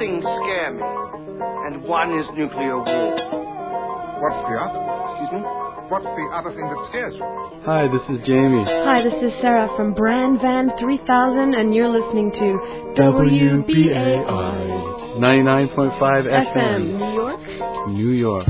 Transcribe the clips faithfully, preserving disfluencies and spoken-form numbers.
things scare me, and one is nuclear war. What's the other? Excuse me? What's the other thing that scares you? Hi, this is Jamie. Hi, this is Sarah from Brand Van three thousand, and you're listening to W B A I ninety-nine point five F M. F M, New York. New York.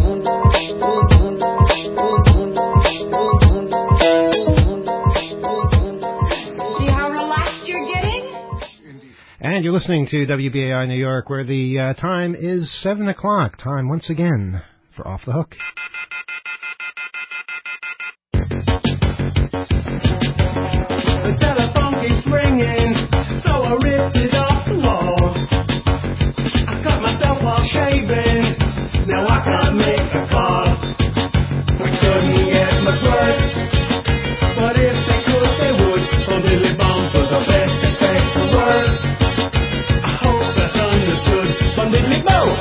See how relaxed you're getting? And you're listening to W B A I New York, where the uh, time is seven o'clock. Time once again for Off the Hook. The telephone keeps ringing, so I ripped it off the wall. I cut myself while shaving, now I can't make a call. I couldn't get much worse, but if they could, they would. Oh, Billy Bones was the best, expect the worst. I hope that's understood from Billy Bones.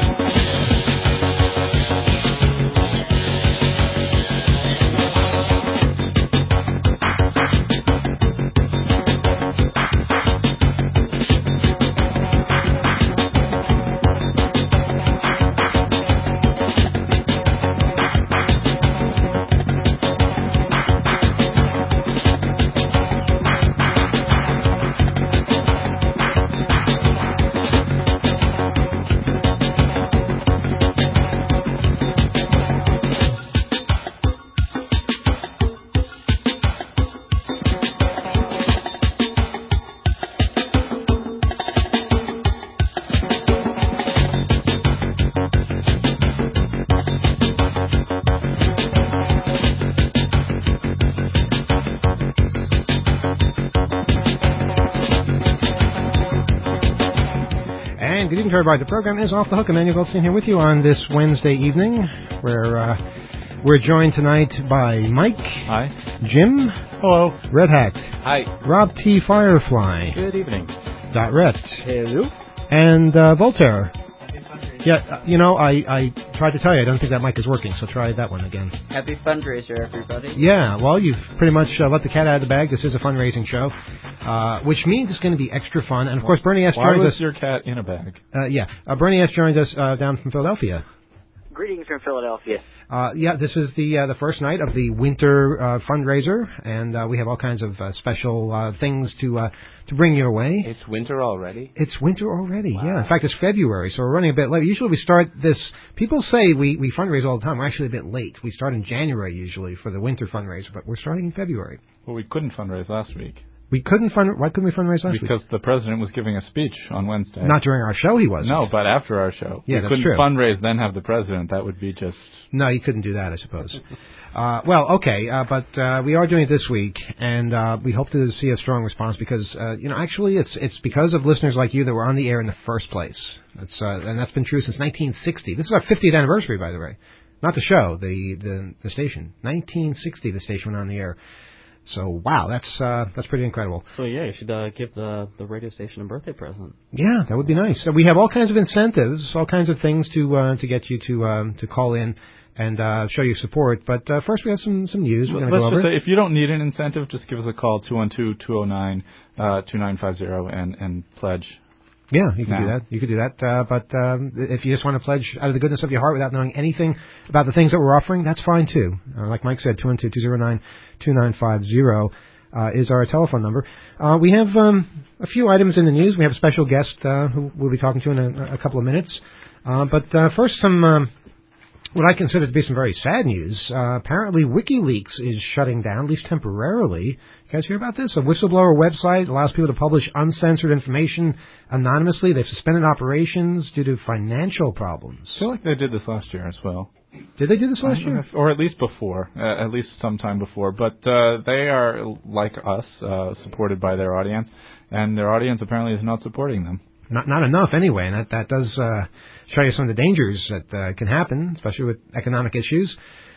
Good evening to everybody. The program is Off the Hook. Emmanuel Goldstein here with you on this Wednesday evening, where uh, we're joined tonight by Mike. Hi. Jim. Hello. Red Hat. Hi. Rob T. Firefly. Good evening. Dot Ret. Hello. And uh, Voltaire. Yeah, uh, you know, I, I tried to tell you, I don't think that mic is working, so try that one again. Happy fundraiser, everybody. Yeah, well, you've pretty much uh, let the cat out of the bag. This is a fundraising show, uh, which means it's going to be extra fun. And, of course, Bernie S. Why joins was us. your cat in a bag? Uh, yeah, uh, Bernie S. joins us uh, down from Philadelphia. Greetings from Philadelphia. Uh, yeah, this is the uh, the first night of the winter uh, fundraiser, and uh, we have all kinds of uh, special uh, things to uh, to bring your way. It's winter already? It's winter already, Wow. yeah. In fact, it's February, so we're running a bit late. Usually we start this, people say we, we fundraise all the time. We're actually a bit late. We start in January usually for the winter fundraiser, but we're starting in February. Well, we couldn't fundraise last week. We couldn't fund. Why couldn't we fundraise last because week? Because the president was giving a speech on Wednesday. Not during our show, he wasn't. No, but after our show. Yeah, we that's couldn't true. fundraise, then have the president. That would be just... No, you couldn't do that, I suppose. uh, well, okay, uh, but uh, we are doing it this week, and uh, we hope to see a strong response because, uh, you know, actually it's it's because of listeners like you that we're on the air in the first place. That's uh, and that's been true since nineteen sixty. This is our fiftieth anniversary, by the way. Not the show, the the, the station. nineteen sixty, the station went on the air. So, wow, that's uh, that's pretty incredible. So, yeah, you should uh, give the, the radio station a birthday present. Yeah, that would be nice. So we have all kinds of incentives, all kinds of things to uh, to get you to um, to call in and uh, show your support. But uh, first we have some, some news we're going to go over. Let's just say, if you don't need an incentive, just give us a call, two one two, two oh nine, two nine five zero, and, and pledge. Yeah, you can now. do that. You could do that. Uh, but um, if you just want to pledge out of the goodness of your heart without knowing anything about the things that we're offering, that's fine, too. Uh, like Mike said, two one two, two oh nine, two nine five zero. Uh, is our telephone number. Uh, we have um, a few items in the news. We have a special guest uh, who we'll be talking to in a, a couple of minutes. Uh, but uh, first, some um, what I consider to be some very sad news. Uh, apparently, WikiLeaks is shutting down, at least temporarily. You guys hear about this? A whistleblower website allows people to publish uncensored information anonymously. They've suspended operations duse to financial problems. I feel like they did this last year as well. Did they do this last year? Or at least before, uh, at least sometime before. But uh, they are, like us, uh, supported by their audience, and their audience apparently is not supporting them. Not not enough, anyway, and that, that does uh, show you some of the dangers that uh, can happen, especially with economic issues.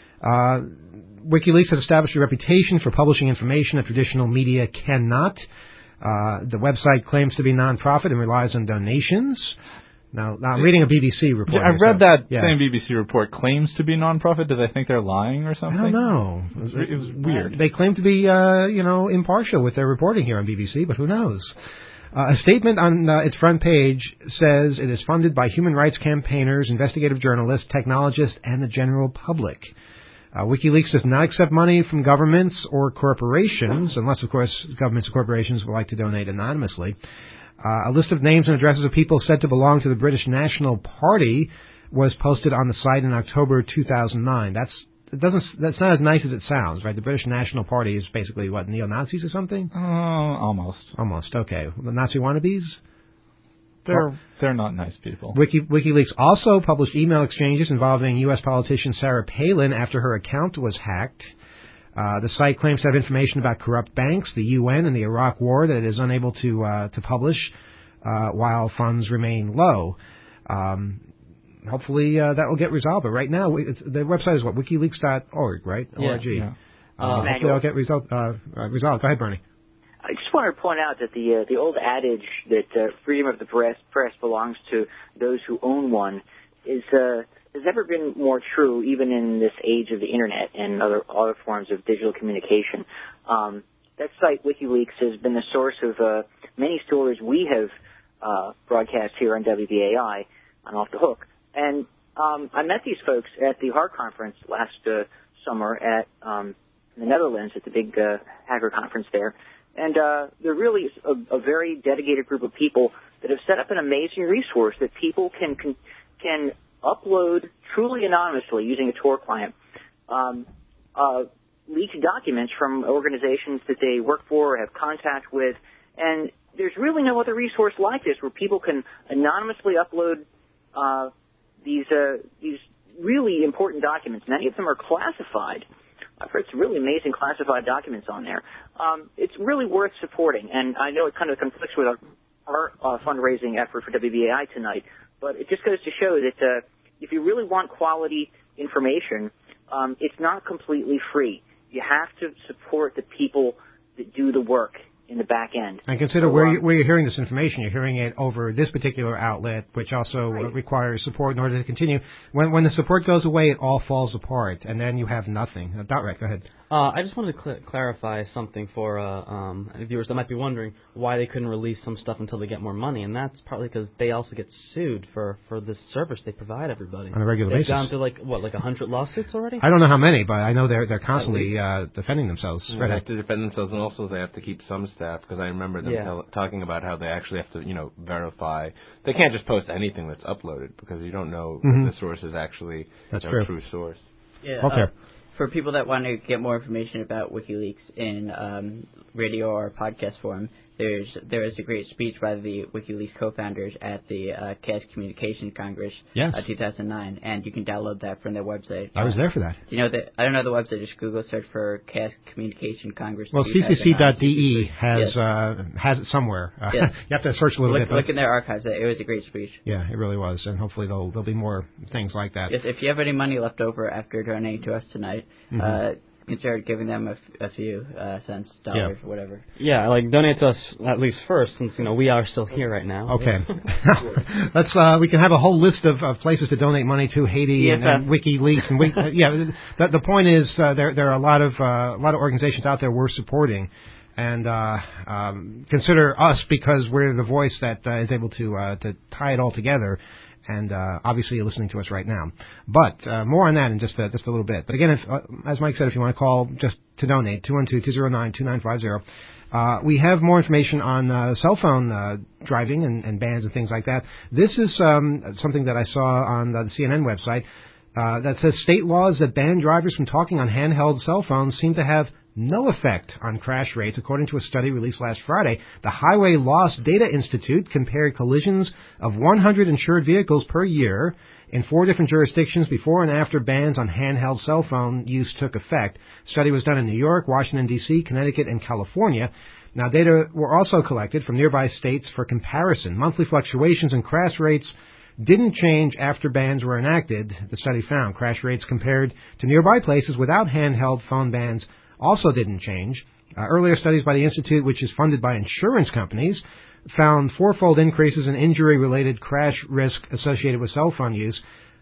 Uh, WikiLeaks has established a reputation for publishing information that traditional media cannot. Uh, the website claims to be nonprofit and relies on donations. Now, now I'm reading a B B C report. Yeah, I read so, that yeah. same B B C report. Claims to be nonprofit. Do they think they're lying or something? I don't know. It was, it was weird. They claim to be, uh, you know, impartial with their reporting here on B B C, but who knows? Uh, a statement on uh, its front page says it is funded by human rights campaigners, investigative journalists, technologists, and the general public. Uh, WikiLeaks does not accept money from governments or corporations, unless, of course, governments and corporations would like to donate anonymously. Uh, a list of names and addresses of people said to belong to the British National Party was posted on the site in October two thousand nine. That's it doesn't that's not as nice as it sounds, right? The British National Party is basically what, neo-Nazis or something? Uh, almost. Almost. Okay. The Nazi wannabes? They're well, they're not nice people. Wiki, WikiLeaks also published email exchanges involving U S politician Sarah Palin after her account was hacked. Uh, the site claims to have information about corrupt banks, the U N, and the Iraq War that it is unable to uh, to publish uh, while funds remain low. Um, hopefully uh, that will get resolved. But right now, it's, the website is what, wikileaks dot org, right? Yeah. O R G. Yeah. Uh, hopefully that'll get result, uh, uh, resolved. Go ahead, Bernie. I just want to point out that the uh, the old adage that uh, freedom of the press, press belongs to those who own one is uh, has never been more true, even in this age of the internet and other other forms of digital communication. Um, that site, WikiLeaks, has been the source of uh, many stories we have uh, broadcast here on W B A I on Off the Hook. And um, I met these folks at the HART conference last uh, summer at um, in the Netherlands at the big uh, hacker conference there. And uh, they're really a, a very dedicated group of people that have set up an amazing resource that people can can, can upload truly anonymously using a Tor client, um, uh, leaked documents from organizations that they work for or have contact with. And there's really no other resource like this where people can anonymously upload uh, these uh, these really important documents. Many of them are classified. I've heard some really amazing classified documents on there. Um, it's really worth supporting, and I know it kind of conflicts with our, our uh, fundraising effort for W B A I tonight, but it just goes to show that uh, if you really want quality information, um, it's not completely free. You have to support the people that do the work in the back end. And consider so, where, um, you, where you're hearing this information. You're hearing it over this particular outlet, which also right. requires support in order to continue. When when the support goes away, it all falls apart, and then you have nothing. Uh, Dotrat, go ahead. Uh, I just wanted to cl- clarify something for uh, um, viewers that might be wondering why they couldn't release some stuff until they get more money, and that's partly because they also get sued for, for this service they provide everybody. On a regular They've basis. gone through, like, what, like a hundred lawsuits already? I don't know how many, but I know they're they're constantly uh, defending themselves. Yeah, Right. they have to defend themselves, and also they have to keep some staff, because I remember them Yeah. tell, talking about how they actually have to, you know, verify. They can't just post anything that's uploaded, because you don't know Mm-hmm. if the source is actually That's a true. true source. Yeah, Okay. uh, for people that want to get more information about WikiLeaks in um, radio or podcast form, there's there is a great speech by the WikiLeaks co-founders at the uh, C A S Communication Congress Yes. uh, two thousand nine, and you can download that from their website. I was there for that. You know that I don't know the website. Just Google search for C A S Communication Congress. Well, C C C dot D E has Yes. uh, has it somewhere. Uh, Yes. You have to search a little Look, bit. But look in their archives. It was a great speech. yeah, it really was, and hopefully there'll there'll be more things like that. If, if you have any money left over after donating to us tonight, Mhm. uh, consider giving them a, f- a few uh, cents, dollars, Yeah. whatever. Yeah, like donate to us at least first, since you know we are still here right now. Okay. Let's. Uh, we can have a whole list of, of places to donate money to, Haiti and, and WikiLeaks, and we, uh, yeah. The, the point is, uh, there there are a lot of uh, a lot of organizations out there we're supporting, and uh, um, consider us because we're the voice that uh, is able to uh, to tie it all together. And uh, obviously, you're listening to us right now. But uh, more on that in just a, just a little bit. But again, if, uh, as Mike said, if you want to call just to donate, two one two, two zero nine, two nine five zero. Uh, we have more information on uh, cell phone uh, driving and, and bans and things like that. This is um, something that I saw on the C N N website uh, that says state laws that ban drivers from talking on handheld cell phones seem to have no effect on crash rates, according to a study released last Friday. The Highway Loss Data Institute compared collisions of one hundred insured vehicles per year in four different jurisdictions before and after bans on handheld cell phone use took effect. The study was done in New York, Washington, D C, Connecticut, and California. Now, data were also collected from nearby states for comparison. Monthly fluctuations in crash rates didn't change after bans were enacted, the study found. Crash rates compared to nearby places without handheld phone bans also didn't change. Uh, earlier studies by the Institute, which is funded by insurance companies, found fourfold increases in injury-related crash risk associated with cell phone use.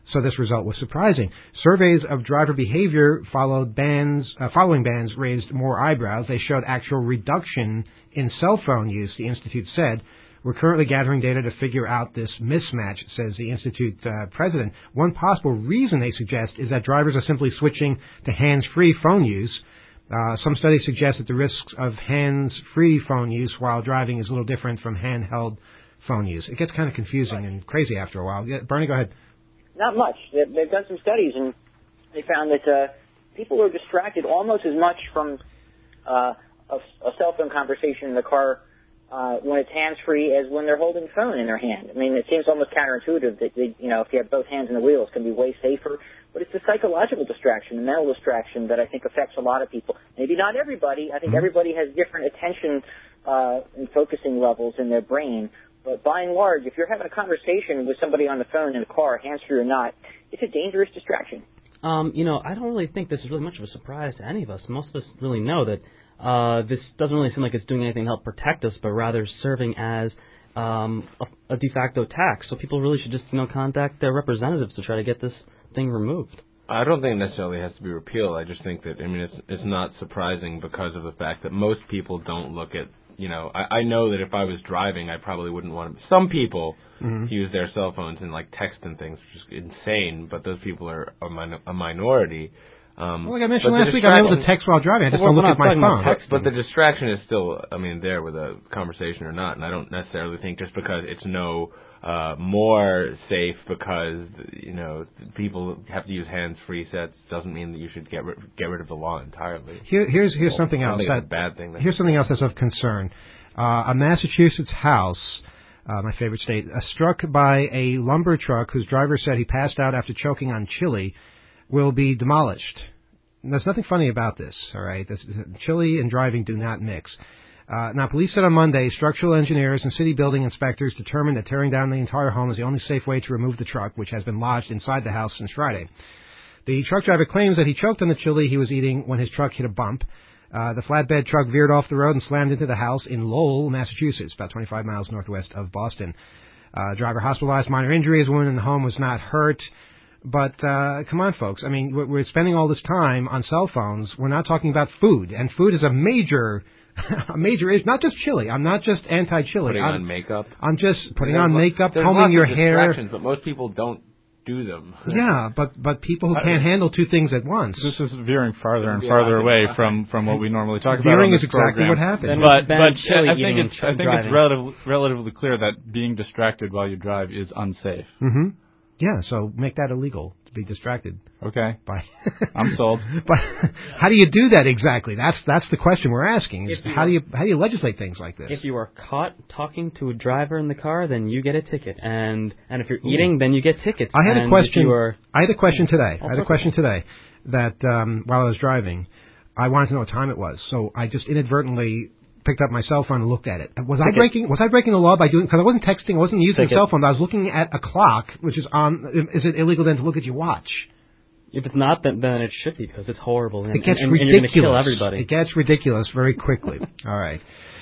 so this result was surprising. Surveys of driver behavior followed bans, uh, following bans raised more eyebrows. They showed actual reduction in cell phone use, the Institute said. We're currently gathering data to figure out this mismatch, says the Institute uh, president. One possible reason they suggest is that drivers are simply switching to hands-free phone use. Uh, some studies suggest that the risks of hands-free phone use while driving is a little different from handheld phone use. It gets kind of confusing and crazy after a while. Yeah, Bernie, go ahead. Not much. They've they've done some studies, and they found that uh, people are distracted almost as much from uh, a, a cell phone conversation in the car uh, when it's hands-free as when they're holding a phone in their hand. I mean, it seems almost counterintuitive that, they, you know, if you have both hands in the wheel, it's going to be way safer. But it's a psychological distraction, a mental distraction that I think affects a lot of people. Maybe not everybody. I think mm-hmm. everybody has different attention uh, and focusing levels in their brain. But by and large, if you're having a conversation with somebody on the phone in a car, hands-free or not, it's a dangerous distraction. Um, you know, I don't really think this is really much of a surprise to any of us. Most of us really know that uh, this doesn't really seem like it's doing anything to help protect us, but rather serving as um, a, a de facto tax. So people really should just, you know, contact their representatives to try to get this thing removed. I don't think it necessarily has to be repealed. I just think that, I mean, it's it's not surprising because of the fact that most people don't look at, you know, I, I know that if I was driving, I probably wouldn't want to. Some people mm-hmm. use their cell phones and, like, text and things, which is insane, but those people are a, min- a minority. Um, well, like I mentioned last week, I'm able to text while driving. I just well, don't look at my phone. Text, but the distraction is still, I mean, there with a conversation or not, and I don't necessarily think just because it's no uh, more safe because, you know, people have to use hands-free sets doesn't mean that you should get ri- get rid of the law entirely. Here, here's here's well, something else. That, a bad thing. Here's something else that's of concern. Uh, a Massachusetts house, uh, my favorite state, uh, struck by a lumber truck whose driver said he passed out after choking on chili, will be demolished. And there's nothing funny about this, all right? This, chili and driving do not mix. Uh, now, police said on Monday structural engineers and city building inspectors determined that tearing down the entire home is the only safe way to remove the truck, which has been lodged inside the house since Friday. The truck driver claims that he choked on the chili he was eating when his truck hit a bump. Uh, the flatbed truck veered off the road and slammed into the house in Lowell, Massachusetts, about twenty-five miles northwest of Boston. Uh, driver hospitalized, minor injuries. A woman in the home was not hurt. But uh, come on, folks. I mean, we're spending all this time on cell phones. We're not talking about food, and food is a major, a major issue. Not just chili. I'm not just anti-chili. Putting I'm, on makeup. I'm just putting there's on lo- makeup, there's combing lots your of hair. distractions, but most people don't do them. Yeah, but but people who can't handle two things at once. This is veering farther and farther away from, from what we normally talk about. Veering on is this exactly program. what happened. But, Ben but chili I think eating it's I think driving. it's relatively, relatively clear that being distracted while you drive is unsafe. Mm-hmm. Yeah, so make that illegal to be distracted. Okay. By I'm sold. But how do you do that exactly? That's that's the question we're asking. Is how do you how do you legislate things like this? If you are caught talking to a driver in the car, then you get a ticket, and and if you're eating, Ooh. then you get tickets. I had and a question. If you are, I had a question today. All I had a question today that um, while I was driving, I wanted to know what time it was, so I just inadvertently picked up my cell phone and looked at it. Was Ticket. I breaking Was I breaking the law by doing? Because I wasn't texting, I wasn't using Ticket. a cell phone. But I was looking at a clock, which is on. Is it illegal then to look at your watch? If it's not, then, then it should be because it's horrible. And, it gets and, and ridiculous. you're going to kill everybody. It gets ridiculous very quickly. All right.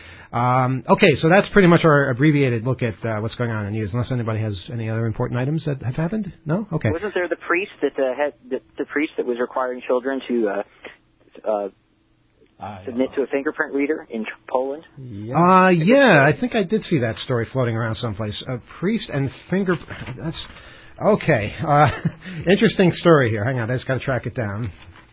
Um, okay, so that's pretty much our abbreviated look at uh, what's going on in the news. Unless anybody has any other important items that have happened? No? Okay. Wasn't there the priest that uh, had the, the priest that was requiring children to uh, uh, submit to a fingerprint reader in Poland? Yeah. Uh, yeah, I think I did see that story floating around someplace. A priest and finger. That's okay. Uh, interesting story here. Hang on, I just got to track it down.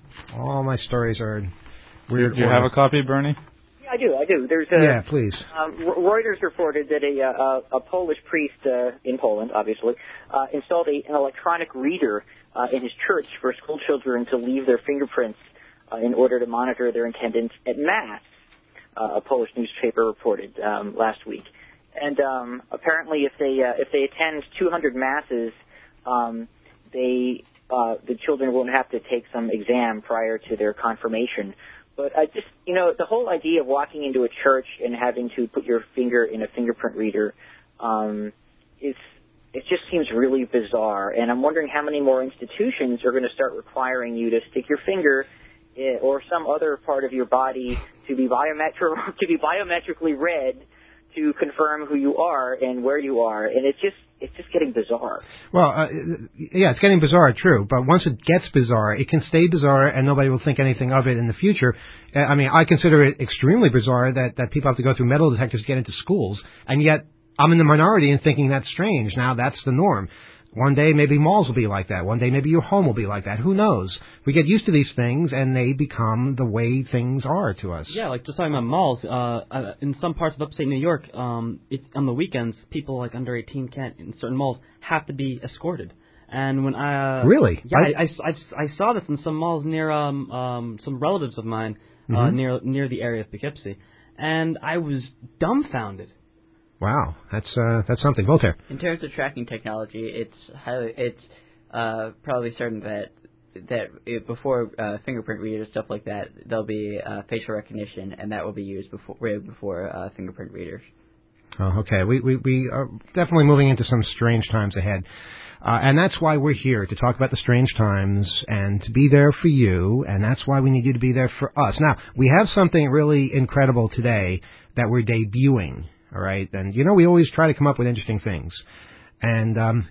All my stories are weird. Do you order. have a copy, Bernie? Yeah, I do. I do. There's a, yeah, please. Um, Reuters reported that a, uh, a Polish priest uh, in Poland, obviously, uh, installed a, an electronic reader uh, in his church for school children to leave their fingerprints uh, in order to monitor their attendance at Mass, uh, a Polish newspaper reported um, last week. And um, apparently, if they uh, if they attend two hundred masses, um, they uh, the children won't have to take some exam prior to their confirmation. But I just, you know, the whole idea of walking into a church and having to put your finger in a fingerprint reader um, is it just seems really bizarre. And I'm wondering how many more institutions are going to start requiring you to stick your finger or some other part of your body to be biometri- to be biometrically read to confirm who you are and where you are, and it's just it's just getting bizarre. Well, uh, yeah, it's getting bizarre, true. But once it gets bizarre, it can stay bizarre, and nobody will think anything of it in the future. Uh, I mean, I consider it extremely bizarre that, that people have to go through metal detectors to get into schools, and yet I'm in the minority in thinking that's strange. Now that's the norm. One day maybe malls will be like that. One day maybe your home will be like that. Who knows? We get used to these things, and they become the way things are to us. Yeah, like just talking about malls. Uh, uh, in some parts of upstate New York, um, it, on the weekends, people like under eighteen can't in certain malls have to be escorted. And when I uh, really, yeah, I, I, I, I saw this in some malls near um, um, some relatives of mine uh, Mm-hmm. near near the area of Poughkeepsie, and I was dumbfounded. Wow, that's uh, that's something. Voltaire. In terms of tracking technology, it's highly it's uh, probably certain that that it, before uh, fingerprint readers, stuff like that, there'll be uh, facial recognition, and that will be used before right before uh, fingerprint readers. Oh, okay. We we we are definitely moving into some strange times ahead. Uh, and that's why we're here, to talk about the strange times and to be there for you, and that's why we need you to be there for us. Now, we have something really incredible today that we're debuting, all right? And, you know, we always try to come up with interesting things. And um,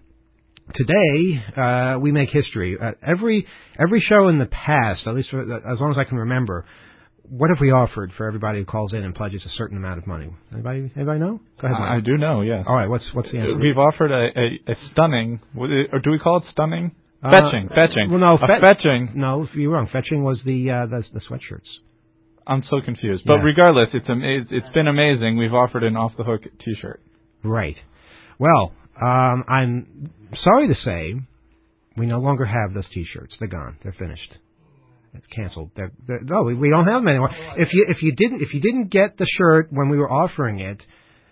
today, uh, we make history. Uh, every every show in the past, at least for, as long as I can remember, what have we offered for everybody who calls in and pledges a certain amount of money? Anybody anybody know? Go ahead, Mike. I do know, yes. All right, what's what's the answer? We've offered a, a, a stunning, or do we call it stunning? Uh, fetching, fetching. Well, no, a fe- fetching. No, you're wrong. Fetching was the uh, the, the sweatshirts. I'm so confused. But Yeah. regardless, it's ama- it's been amazing. We've offered an off the hook T-shirt. Right. Well, um, I'm sorry to say, we no longer have those T-shirts. They're gone. They're finished. It's canceled. They're, they're, no, we, we don't have them anymore. If you if you didn't if you didn't get the shirt when we were offering it,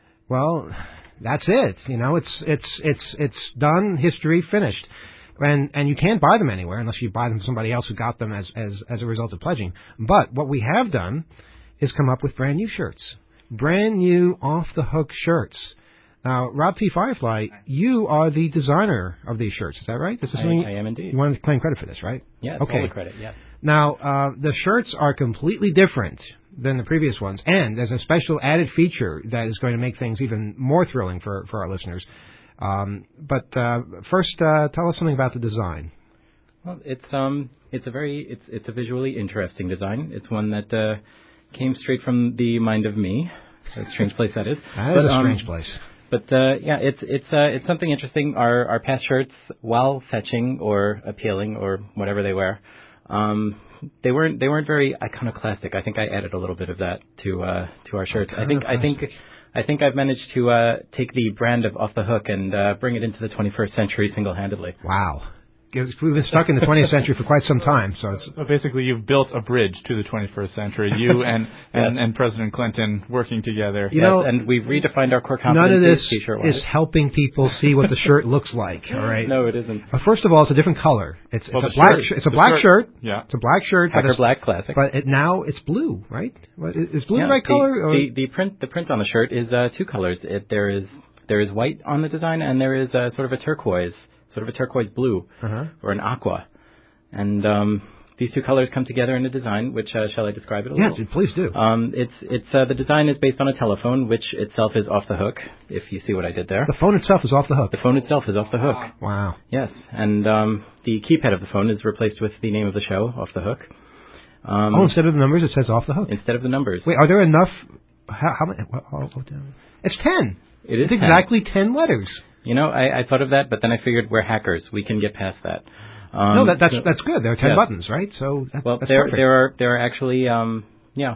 well, that's it. You know, it's it's it's it's done. History finished. And and you can't buy them anywhere unless you buy them from somebody else who got them as as as a result of pledging. But what we have done is come up with brand new shirts, brand new off the hook shirts. Now, Rob T. Firefly, you are the designer of these shirts. Is that right? This is I, something I am indeed. You want to claim credit for this, right? Yeah, okay. totally credit, yeah. Now, uh, the shirts are completely different than the previous ones, and there's a special added feature that is going to make things even more thrilling for, for our listeners. Um, but uh, first, uh, tell us something about the design. Well, it's um, it's a very it's it's a visually interesting design. It's one that uh, came straight from the mind of me. A strange place that is. That but, is a um, strange place. But uh, yeah, it's it's uh, it's something interesting. Our our past shirts, while fetching or appealing or whatever they were, um, they weren't they weren't very iconoclastic. I think I added a little bit of that to uh, to our shirts. I think I think I think I've managed to uh, take the brand of Off the Hook and uh, bring it into the twenty-first century single-handedly. Wow. We've been stuck in the twentieth century for quite some time, so it's So basically, you've built a bridge to the twenty-first century. You and, and, and President Clinton working together. You yes, know, and we've redefined our core competencies. none of this T-shirt-wise. is helping people see what the shirt looks like. All right. No, it isn't. Uh, first of all, it's a different color. It's, it's Well, a the black. shirt- Sh- it's a the black shirt- shirt. yeah. It's a black shirt. Hacker but it's, black classic. But it, now it's blue, right? What, is blue yeah, the right the, color? Or? The, the print the print on the shirt is uh, two colors. It, there is there is white on the design, and there is uh, sort of a turquoise, sort of a turquoise blue, Uh-huh. or an aqua. And um, these two colors come together in a design, which uh, shall I describe it a Yes, little? please do. Um, it's it's uh, the design is based on a telephone, which itself is off the hook. If you see what I did there, The phone itself is off the hook. the phone itself is off the hook. Wow. Yes, and um, the keypad of the phone is replaced with the name of the show, Off the Hook. Um, Oh, instead of the numbers, it says off the hook. instead of the numbers. Wait, are there enough? How, how many? what- oh, oh, damn. It's ten. It is It's ten. exactly ten letters. You know, I, I thought of that, but then I figured we're hackers. We can get past that. Um, no, that, that's so- that's good. There are ten yes. buttons, right? So that, Well, that's there perfect. there are there are actually um yeah.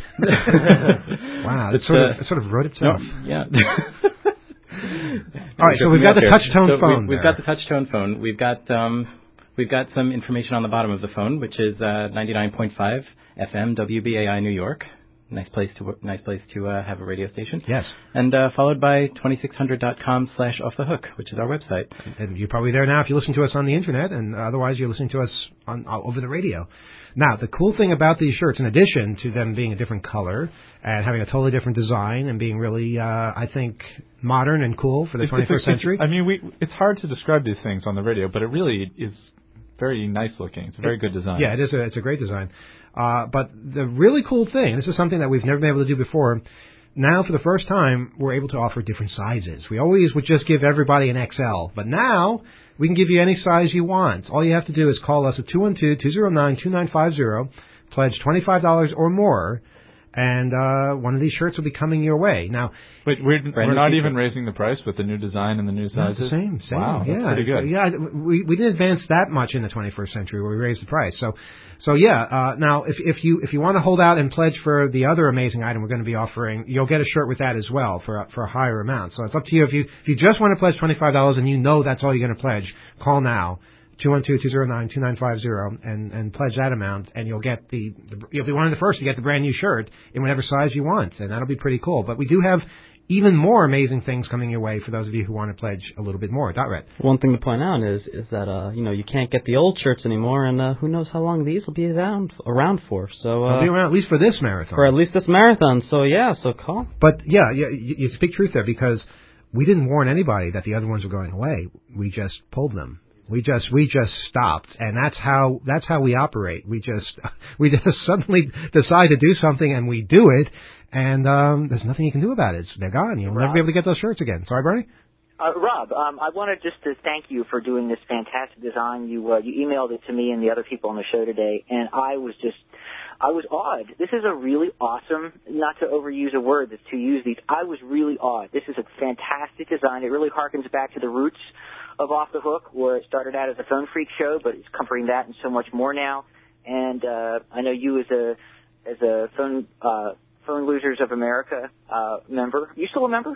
Wow, it It's, sort of uh, it sort of wrote No, itself. yeah. All right, so we've got the touch tone So phone. We've, we've there. got the touch tone phone. We've got um, we've got some information on the bottom of the phone, which is uh, ninety-nine point five F M W B A I New York. Nice place to wo- nice place to uh, have a radio station. Yes. And uh, followed by twenty-six hundred dot com slash off the hook, which is our website. And you're probably there now if you listen to us on the internet, and otherwise you're listening to us on uh, over the radio. Now, the cool thing about these shirts, in addition to them being a different color and having a totally different design and being really, uh, I think, modern and cool for the It's- twenty-first it's- it's- century. I mean, we it's hard to describe these things on the radio, but it really is very nice looking. It's a very good design. Yeah, it is. A, it's a great design. Uh, but the really cool thing, this is something that we've never been able to do before. now for the first time, we're able to offer different sizes. We always would just give everybody an X L, but now we can give you any size you want. All you have to do is call us at two one two, two zero nine, two nine five zero, pledge twenty-five dollars or more, and uh, one of these shirts will be coming your way. Now, Wait, we're, we're not even raising the price with the new design and the new sizes? the same, same. Wow, yeah, that's pretty good. Yeah, we we didn't advance that much in the twenty-first century where we raised the price. So, so yeah. Uh, now, if if you if you want to hold out and pledge for the other amazing item we're going to be offering, you'll get a shirt with that as well for a, for a higher amount. So it's up to you. If you if you just want to pledge twenty-five dollars and you know that's all you're going to pledge, call now. two one two, two zero nine, two nine five zero and, and pledge that amount, and you'll get the, the you'll be one of the first to get the brand new shirt in whatever size you want, and that'll be pretty cool. But we do have even more amazing things coming your way for those of you who want to pledge a little bit more. Dot Red. One thing to point out is is that uh you know you can't get the old shirts anymore, and uh, who knows how long these will be around around for. So uh, They'll be around at least for this marathon. For at least this marathon. So yeah, so call. But yeah, yeah, you, you speak truth there, because we didn't warn anybody that the other ones were going away. We just pulled them. We just we just stopped, and that's how that's how we operate. We just we just suddenly decide to do something, and we do it, and um, there's nothing you can do about it. It's, they're gone. You'll never be able to get those shirts again. Sorry, Bernie. Uh, Rob, um, I wanted just to thank you for doing this fantastic design. You uh, you emailed it to me and the other people on the show today, and I was just I was awed. This is a really awesome, not to overuse a word, that's to use these. I was really awed. This is a fantastic design. It really harkens back to the roots of Off the Hook, where it started out as a phone freak show, but it's covering that and so much more now. And uh, I know you as a as a phone uh, phone losers of America uh, member. You still a member?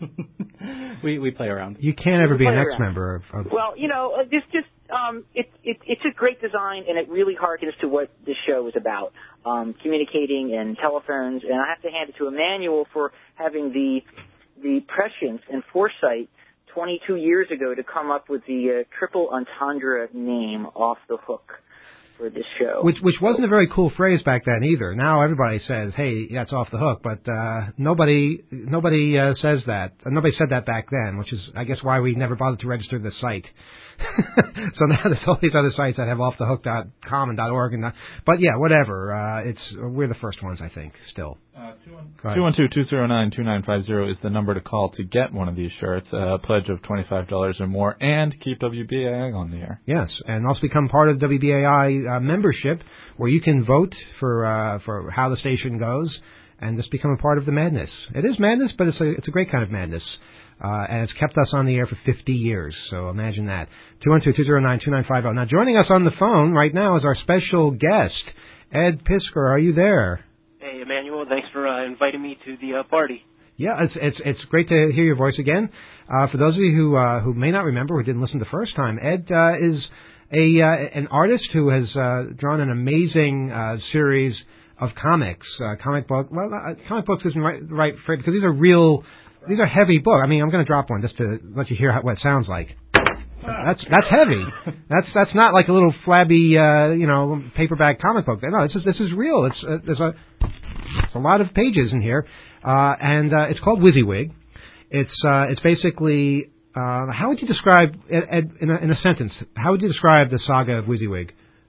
we we play around. You can't ever be an around. ex-member of, of. Well, you know, uh, this just um, it, it it's a great design, and it really harkens to what this show is about: um, communicating and telephones. And I have to hand it to Emmanuel for having the the prescience and foresight twenty-two years ago to come up with the uh, triple entendre name Off the Hook for this show. Which which wasn't a very cool phrase back then either. Now everybody says, "Hey, that's off the hook," but uh, nobody nobody uh, says that. Nobody said that back then, which is, I guess, why we never bothered to register the site. So now there's all these other sites that have off the hook dot com and .org and that. But yeah, whatever. Uh, it's we're the first ones, I think, still. Uh, two one two, two zero nine, two nine five zero is the number to call to get one of these shirts, uh, a pledge of twenty-five dollars or more, and keep W B A I on the air. Yes, and also become part of W B A I uh, membership, where you can vote for uh, for how the station goes, and just become a part of the madness. It is madness, but it's a it's a great kind of madness. Uh, and it's kept us on the air for fifty years, so imagine that. two one two, two zero nine, two nine five zero. Now, joining us on the phone right now is our special guest, Ed Piskor. Are you there? Hey, Emmanuel, thanks for uh, inviting me to the uh, party. Yeah, it's it's it's great to hear your voice again. Uh, for those of you who uh, who may not remember, who didn't listen the first time, Ed uh, is a uh, an artist who has uh, drawn an amazing uh, series of comics, uh, comic book. Well, uh, comic books isn't right, right phrase, because these are real. These are heavy books. I mean, I'm going to drop one just to let you hear how, what it sounds like. That's that's heavy. That's that's not like a little flabby, uh, you know, paperback comic book. No, this is this is real. It's uh, there's a it's a lot of pages in here, uh, and uh, it's called WYSIWYG. It's uh, it's basically uh, how would you describe Ed, in a, in a sentence? How would you describe the saga of WYSIWYG?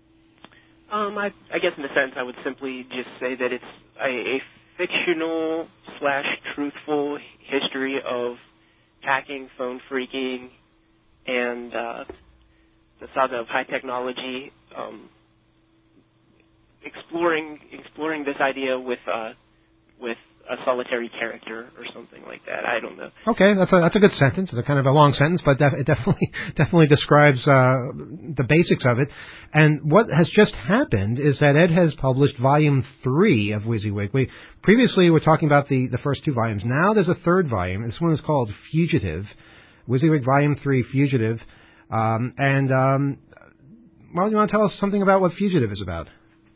Um, I, I guess in a sense, I would simply just say that it's a, a fictional slash truthful history of hacking, phone freaking, and uh, the saga of high technology, um, exploring exploring this idea with uh, with a solitary character or something like that. I don't know. Okay, that's a that's a good sentence. It's a kind of a long sentence, but def- it definitely definitely describes uh, the basics of it. And what has just happened is that Ed has published volume three of WYSIWYG. We previously were talking about the, the first two volumes. Now there's a third volume. This one is called Fugitive. WYSIWYG volume three, Fugitive. Um, and um, well, you want to tell us something about what Fugitive is about?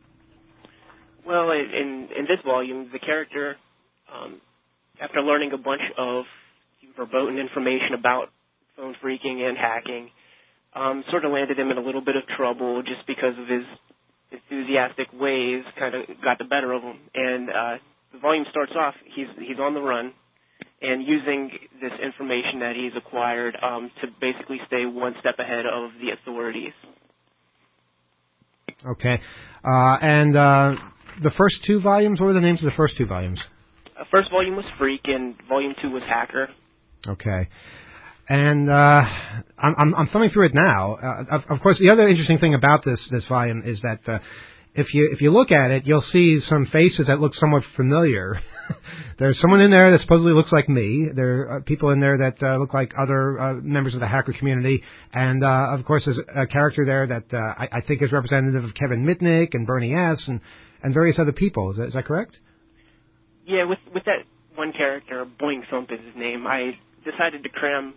Well, in in this volume, the character, um, after learning a bunch of verboten information about phone freaking and hacking, um, sort of landed him in a little bit of trouble just because of his enthusiastic ways. Kind of got the better of him, and uh, the volume starts off. He's he's on the run, and using this information that he's acquired um, to basically stay one step ahead of the authorities. Okay, uh, and. Uh The first two volumes, what were the names of the first two volumes? Uh, first volume was Freak, and volume two was Hacker. Okay. And uh, I'm, I'm, I'm thumbing through it now. Uh, of, of course, the other interesting thing about this this volume is that uh, if you if you look at it, you'll see some faces that look somewhat familiar. There's someone in there that supposedly looks like me. There are people in there that uh, look like other uh, members of the hacker community. And, uh, of course, there's a character there that uh, I, I think is representative of Kevin Mitnick and Bernie S. and, and various other people. Is that, is that correct? Yeah, with with that one character, Boing Thump is his name, I decided to cram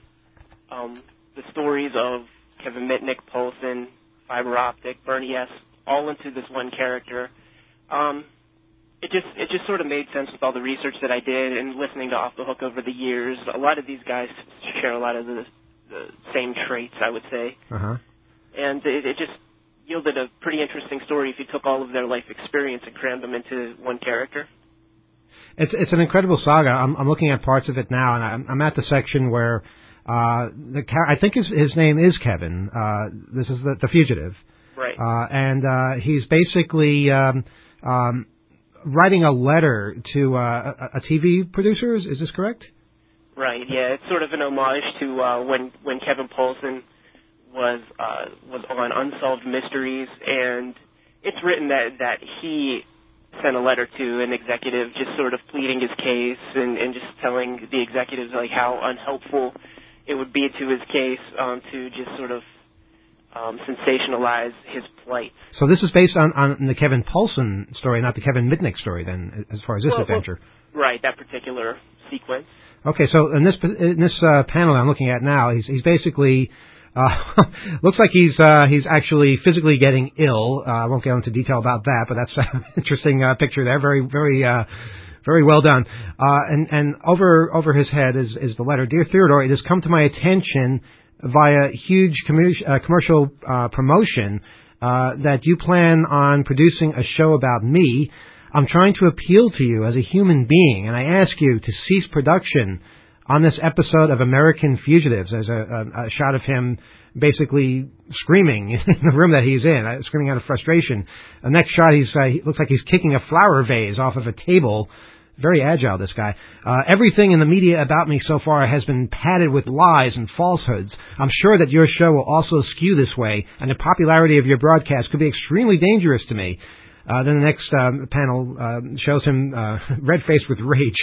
um, the stories of Kevin Mitnick, Paulson, Fiber Optic, Bernie S., all into this one character. Um, it just it just sort of made sense with all the research that I did and listening to Off the Hook over the years. A lot of these guys share a lot of the, the same traits, I would say. Uh-huh. And it, it just yielded a pretty interesting story if you took all of their life experience and crammed them into one character. It's it's an incredible saga. I'm, I'm looking at parts of it now, and I'm, I'm at the section where uh, the I think his his name is Kevin. Uh, this is the, the fugitive. Right. Uh, and uh, he's basically um, um, writing a letter to uh, a, a T V producer. Is, is this correct? Right. Yeah, it's sort of an homage to uh, when when Kevin Paulson was uh, was on Unsolved Mysteries, and it's written that that he sent a letter to an executive, just sort of pleading his case and, and just telling the executives like how unhelpful it would be to his case um, to just sort of Um, sensationalize his plight. So this is based on, on the Kevin Paulson story, not the Kevin Mitnick story, then, as far as this well, adventure. Well, right, that particular sequence. Okay, so in this in this uh, panel I'm looking at now, he's he's basically uh, looks like he's uh, he's actually physically getting ill. Uh, I won't go into detail about that, but that's an interesting uh, picture there. Very very. Uh, Very well done. Uh, and, and over over his head is, is the letter. Dear Theodore, it has come to my attention via huge commu- uh, commercial uh, promotion uh, that you plan on producing a show about me. I'm trying to appeal to you as a human being, and I ask you to cease production on this episode of American Fugitives. There's a, a, a shot of him basically screaming in the room that he's in, uh, screaming out of frustration. The next shot, he's uh, he looks like he's kicking a flower vase off of a table. Very agile, this guy. Uh, everything in the media about me so far has been padded with lies and falsehoods. I'm sure that your show will also skew this way, and the popularity of your broadcast could be extremely dangerous to me. Uh, then the next um, panel uh, shows him uh, red-faced with rage,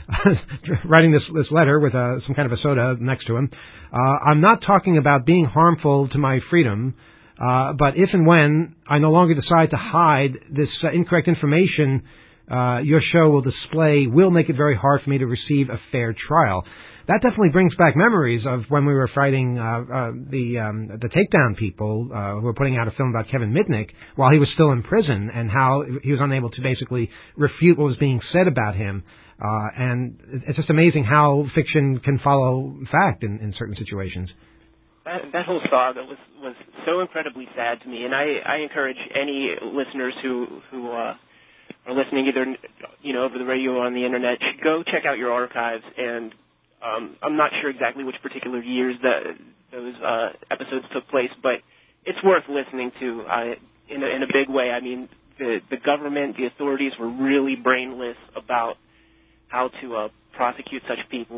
writing this, this letter with uh, some kind of a soda next to him. Uh, I'm not talking about being harmful to my freedom, uh, but if and when I no longer decide to hide this uh, incorrect information, Uh, your show will display will make it very hard for me to receive a fair trial. That definitely brings back memories of when we were fighting uh, uh, the um, the takedown people uh, who were putting out a film about Kevin Mitnick while he was still in prison, and how he was unable to basically refute what was being said about him. Uh, and it's just amazing how fiction can follow fact in, in certain situations. That, that whole saga was, was so incredibly sad to me, and I, I encourage any listeners who who uh, are listening either, you know, over the radio or on the internet, go check out your archives. And um, I'm not sure exactly which particular years that those uh, episodes took place, but it's worth listening to uh, in, a, in a big way. I mean, the, the government, the authorities were really brainless about how to uh, prosecute such people,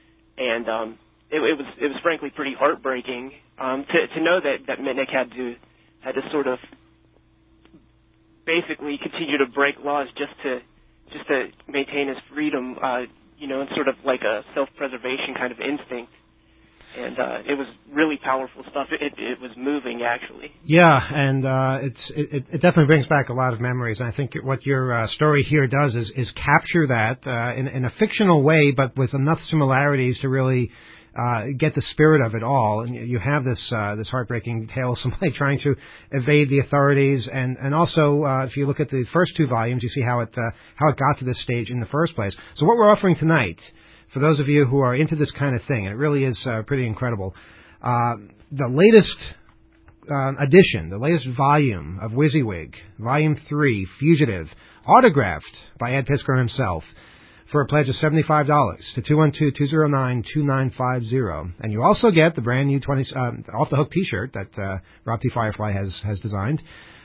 and um, it, it was it was frankly pretty heartbreaking um, to to know that that Mitnick had to had to sort of basically continue to break laws just to just to maintain his freedom, uh, you know, and sort of like a self-preservation kind of instinct. And uh, it was really powerful stuff. It, it, it was moving, actually. Yeah, and uh, it's it, it definitely brings back a lot of memories. And I think what your uh, story here does is, is capture that uh, in, in a fictional way, but with enough similarities to really Uh, get the spirit of it all. And you have this uh, this heartbreaking tale of somebody trying to evade the authorities, and and also uh, if you look at the first two volumes, you see how it uh, how it got to this stage in the first place. So what we're offering tonight, for those of you who are into this kind of thing, and it really is uh, pretty incredible, uh, the latest uh, edition, the latest volume of WYSIWYG, Volume Three, Fugitive, autographed by Ed Piskor himself, for a pledge of seventy-five dollars to two one two, two zero nine, two nine five zero. And you also get the brand new twenty uh, Off the Hook t-shirt that uh, Rob T. Firefly has, has designed.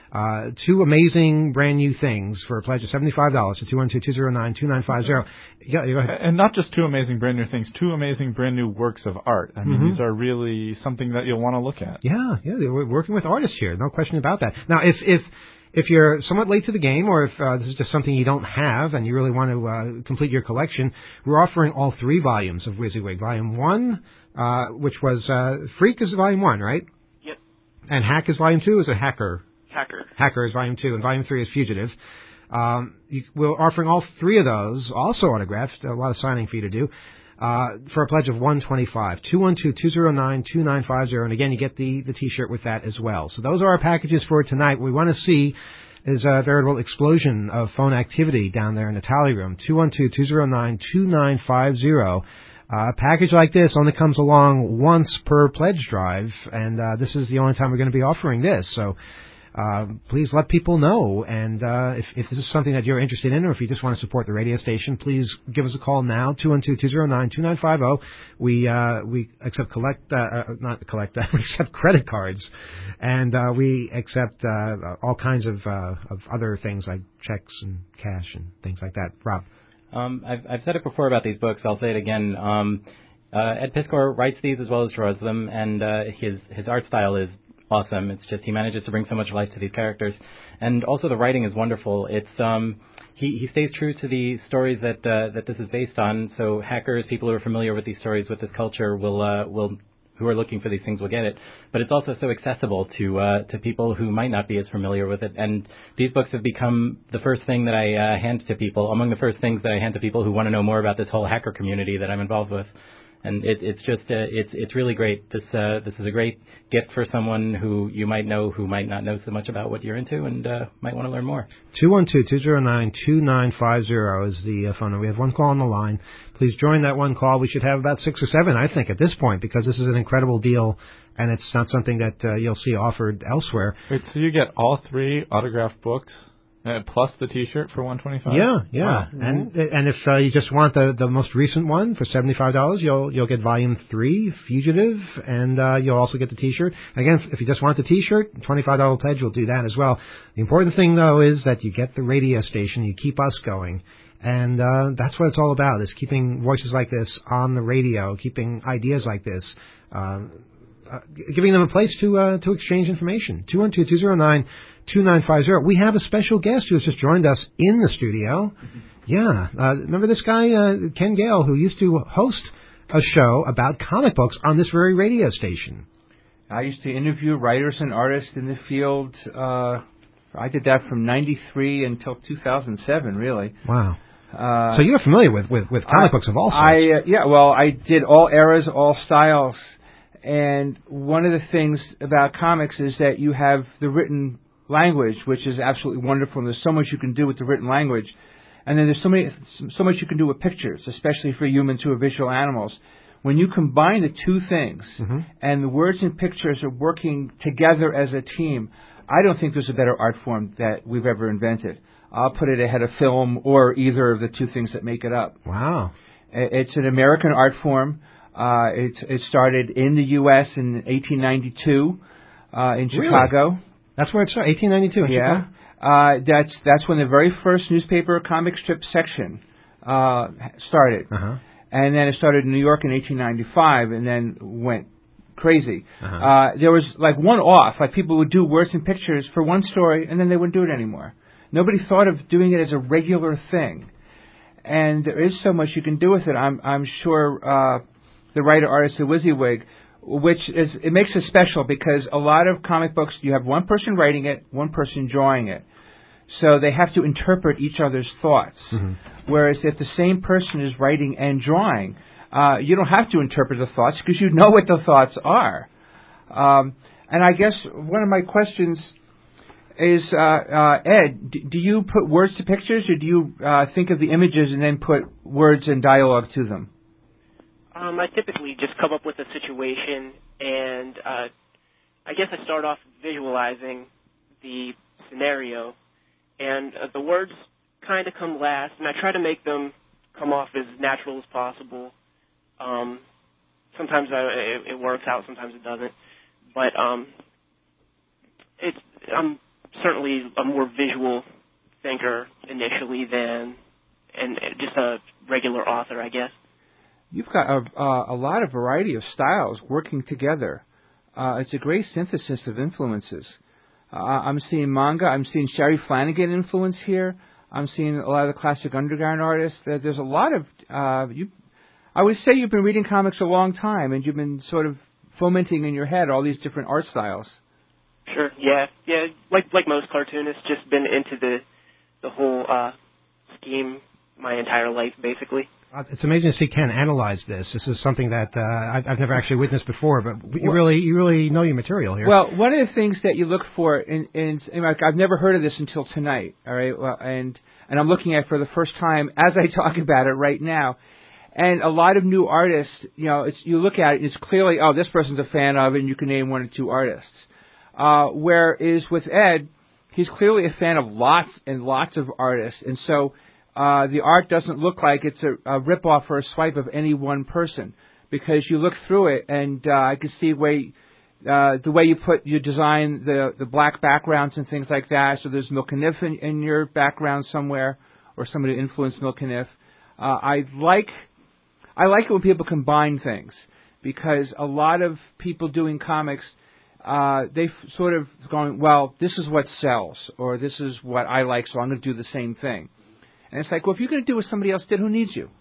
Uh, two amazing brand new things for a pledge of seventy-five dollars to two one two, two zero nine, two nine five zero. Yeah, go ahead. And not just two amazing brand new things, two amazing brand new works of art. I mean, Mm-hmm. these are really something that you'll want to look at. Yeah, yeah, we're working with artists here, no question about that. Now, if if if you're somewhat late to the game, or if uh, this is just something you don't have and you really want to uh, complete your collection, we're offering all three volumes of WYSIWYG. Volume one, uh, which was uh, Freak is volume one, right? Yep. And Hack is volume two. Is it Hacker? Hacker. Hacker is volume two, and volume three is Fugitive. Um, you, we're offering all three of those, also autographed. A lot of signing for you to do. Uh, for a pledge of one twenty-five, two one two, two zero nine, two nine five zero, and again, you get the, the T-shirt with that as well. So those are our packages for tonight. What we want to see is a veritable explosion of phone activity down there in the tally room. two one two, two zero nine, two nine five zero. Uh, a package like this only comes along once per pledge drive, and uh, this is the only time we're going to be offering this. So Uh, please let people know, and uh, if, if this is something that you're interested in, or if you just want to support the radio station, please give us a call now, two one two, two zero nine, two nine five zero. We uh, we accept collect, uh, uh, not collect, uh, we accept credit cards, and uh, we accept uh, all kinds of uh, of other things like checks and cash and things like that. Rob? Um, I've, I've said it before about these books. I'll say it again. Um, uh, Ed Piskor writes these as well as draws them, and uh, his his art style is awesome. It's just he manages to bring so much life to these characters, and also the writing is wonderful. It's um he he stays true to the stories that uh, that this is based on. So hackers, people who are familiar with these stories, with this culture, will uh, will who are looking for these things will get it. But it's also so accessible to uh, to people who might not be as familiar with it. And these books have become the first thing that I uh, hand to people, among the first things that I hand to people who want to know more about this whole hacker community that I'm involved with. And it, it's just uh, it's it's really great. This uh, this is a great gift for someone who you might know who might not know so much about what you're into and uh, might want to learn more. two one two, two zero nine, two nine five zero is the uh, phone number. We have one call on the line. Please join that one call. We should have about six or seven, I think, at this point, because this is an incredible deal, and it's not something that uh, you'll see offered elsewhere. Wait, so you get all three autographed books? Uh, plus the T-shirt for one twenty-five. Yeah, yeah, Wow. and and if uh, you just want the, the most recent one for seventy-five dollars, you'll you'll get volume three, Fugitive, and uh, you'll also get the T-shirt. Again, if you just want the T-shirt, twenty-five dollar pledge, we'll do that as well. The important thing though is that you get the radio station, you keep us going, and uh, that's what it's all about: is keeping voices like this on the radio, keeping ideas like this. Uh, Uh, giving them a place to uh, to exchange information. two one two, two zero nine, two nine five zero. We have a special guest who has just joined us in the studio. Yeah. Uh, remember this guy, uh, Ken Gale, who used to host a show about comic books on this very radio station. I used to interview writers and artists in the field. Uh, I did that from ninety-three until two thousand seven, really. Wow. Uh, so you're familiar with, with, with comic I, books of all sorts. I, uh, yeah, well, I did all eras, all styles. And one of the things about comics is that you have the written language, which is absolutely wonderful. And there's so much you can do with the written language. And then there's so many, so much you can do with pictures, especially for humans who are visual animals. When you combine the two things, mm-hmm. and the words and pictures are working together as a team, I don't think there's a better art form that we've ever invented. I'll put it ahead of film or either of the two things that make it up. Wow. It's an American art form. Uh, it, it started in the U S in eighteen ninety-two uh, in Chicago. Really? That's where it started, eighteen ninety-two in yeah. Chicago? Uh, that's that's when the very first newspaper comic strip section uh, started. Uh-huh. And then it started in New York in eighteen ninety-five and then went crazy. Uh-huh. Uh, there was like one off, like people would do words and pictures for one story and then they wouldn't do it anymore. Nobody thought of doing it as a regular thing. And there is so much you can do with it. I'm, I'm sure... Uh, the writer-artist at WYSIWYG, which is, it makes it special because a lot of comic books, you have one person writing it, one person drawing it. So they have to interpret each other's thoughts. Mm-hmm. Whereas if the same person is writing and drawing, uh, you don't have to interpret the thoughts because you know what the thoughts are. Um, and I guess one of my questions is, uh, uh, Ed, d- do you put words to pictures or do you uh, think of the images and then put words and dialogue to them? Um, I typically just come up with a situation, and uh, I guess I start off visualizing the scenario, and uh, the words kind of come last, and I try to make them come off as natural as possible. Um, sometimes I, it, it works out, sometimes it doesn't, but um, it's I'm certainly a more visual thinker initially than and just a regular author, I guess. You've got a, uh, a lot of variety of styles working together. Uh, it's a great synthesis of influences. Uh, I'm seeing manga. I'm seeing Sherry Flanagan influence here. I'm seeing a lot of the classic underground artists. There's a lot of uh, you. I would say you've been reading comics a long time, and you've been sort of fomenting in your head all these different art styles. Sure. Yeah. Yeah. Like like most cartoonists, just been into the the whole uh, scheme my entire life, basically. Uh, it's amazing to see Ken analyze this. This is something that uh, I've, I've never actually witnessed before, but you well, really you really know your material here. Well, one of the things that you look for, in, in, in like I've never heard of this until tonight, all right, well, and and I'm looking at it for the first time as I talk about it right now. And a lot of new artists, you know, it's, you look at it, it's clearly, oh, this person's a fan of it, and you can name one or two artists. Uh, whereas with Ed, he's clearly a fan of lots and lots of artists, and so uh, the art doesn't look like it's a, a rip-off or a swipe of any one person, because you look through it, and uh, I can see way, uh, the way you put, you design the, the black backgrounds and things like that, so there's Milkenif in, in your background somewhere, or somebody who influenced Milkenif. Uh, I like... I like it when people combine things, because a lot of people doing comics, uh, they've sort of going, well, this is what sells, or this is what I like, so I'm going to do the same thing. And it's like, well, if you're going to do what somebody else did, who needs you?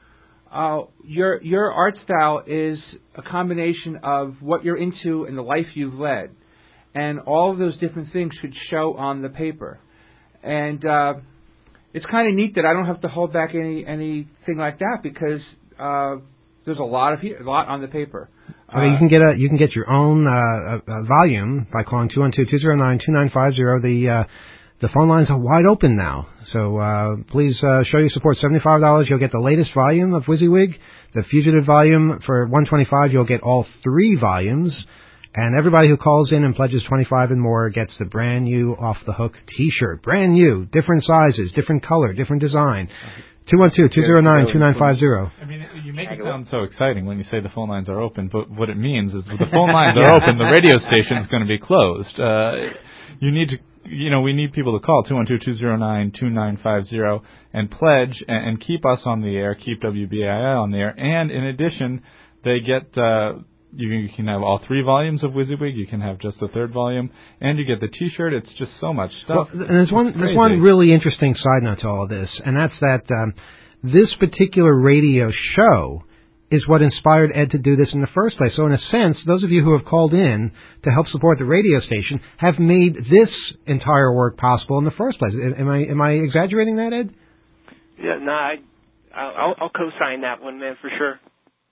Uh, your your art style is a combination of what you're into and the life you've led, and all of those different things should show on the paper. And uh, it's kind of neat that I don't have to hold back any anything like that, because Uh, there's a lot of a lot on the paper. Uh, you can get a you can get your own uh, a, a volume by calling two one two, two zero nine, two nine five zero. The uh, the phone lines are wide open now, so uh, please uh, show your support. seventy-five dollars, you'll get the latest volume of WYSIWYG. The Fugitive volume for one hundred twenty-five dollars, you'll get all three volumes. And everybody who calls in and pledges twenty-five dollars and more gets the brand new Off the Hook T-shirt. Brand new, different sizes, different color, different design. two one two, two zero nine, two nine five zero. I mean, you make it sound so exciting when you say the phone lines are open, but what it means is the phone lines are open, the radio station is going to be closed. Uh, you need to, you know, we need people to call two one two, two zero nine, two nine five zero and pledge and, and keep us on the air, keep W B I I on the air. And in addition, they get, uh, you, you can have all three volumes of WYSIWYG, you can have just the third volume, and you get the T-shirt. It's just so much stuff. Well, and there's one, there's one really interesting side note to all of this, and that's that um, this particular radio show is what inspired Ed to do this in the first place. So in a sense, those of you who have called in to help support the radio station have made this entire work possible in the first place. Am I am I exaggerating that, Ed? Yeah, no, I, I'll, I'll co-sign that one, man, for sure.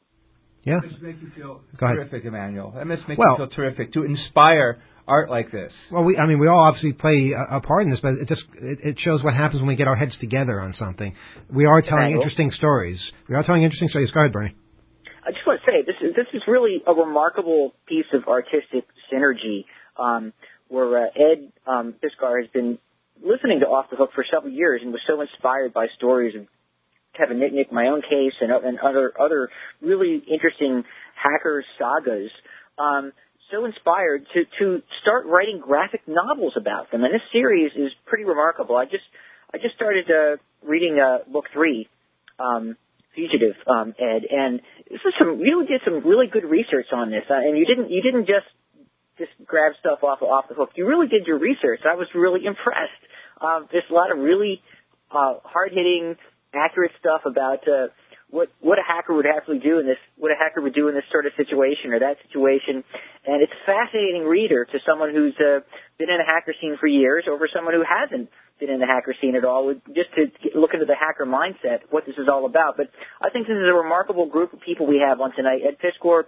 Yeah. It must make you feel Go terrific, ahead. Emmanuel. That must make well, you feel terrific to inspire art like this. Well, we, I mean, we all obviously play a, a part in this, but it just it, it shows what happens when we get our heads together on something. We are telling Emmanuel. interesting stories. We are telling interesting stories. Go ahead, Bernie. I just want to say this is this is really a remarkable piece of artistic synergy, um, where uh, Ed um, Piskor has been listening to Off the Hook for several years and was so inspired by stories of Kevin Mitnick, my own case, and, and other other really interesting hacker sagas. Um, so inspired to to start writing graphic novels about them, and this series is pretty remarkable. I just I just started uh, reading uh, book three, um, Fugitive, um, Ed, and this is some you did some really good research on this, uh, and you didn't you didn't just just grab stuff off off the hook. You really did your research. I was really impressed. Uh, there's a lot of really uh, hard hitting, accurate stuff about uh, what what a hacker would actually do in this, what a hacker would do in this sort of situation or that situation, and it's a fascinating reader to someone who's uh, been in a hacker scene for years, or for someone who hasn't been in the hacker scene at all, just to look into the hacker mindset, what this is all about. But I think this is a remarkable group of people we have on tonight. Ed Piskor,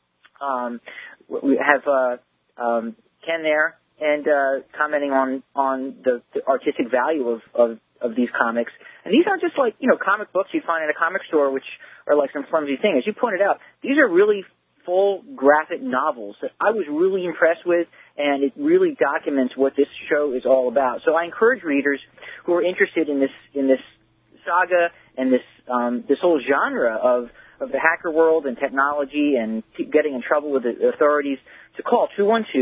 um, we have uh, um, Ken there, and uh, commenting on on the, the artistic value of, of of these comics. And these aren't just like, you know, comic books you find in a comic store, which are like some flimsy thing. As you pointed out, these are really full graphic novels that I was really impressed with, and it really documents what this show is all about. So I encourage readers who are interested in this in this saga and this um, this whole genre of of the hacker world and technology and keep getting in trouble with the authorities to call two one two,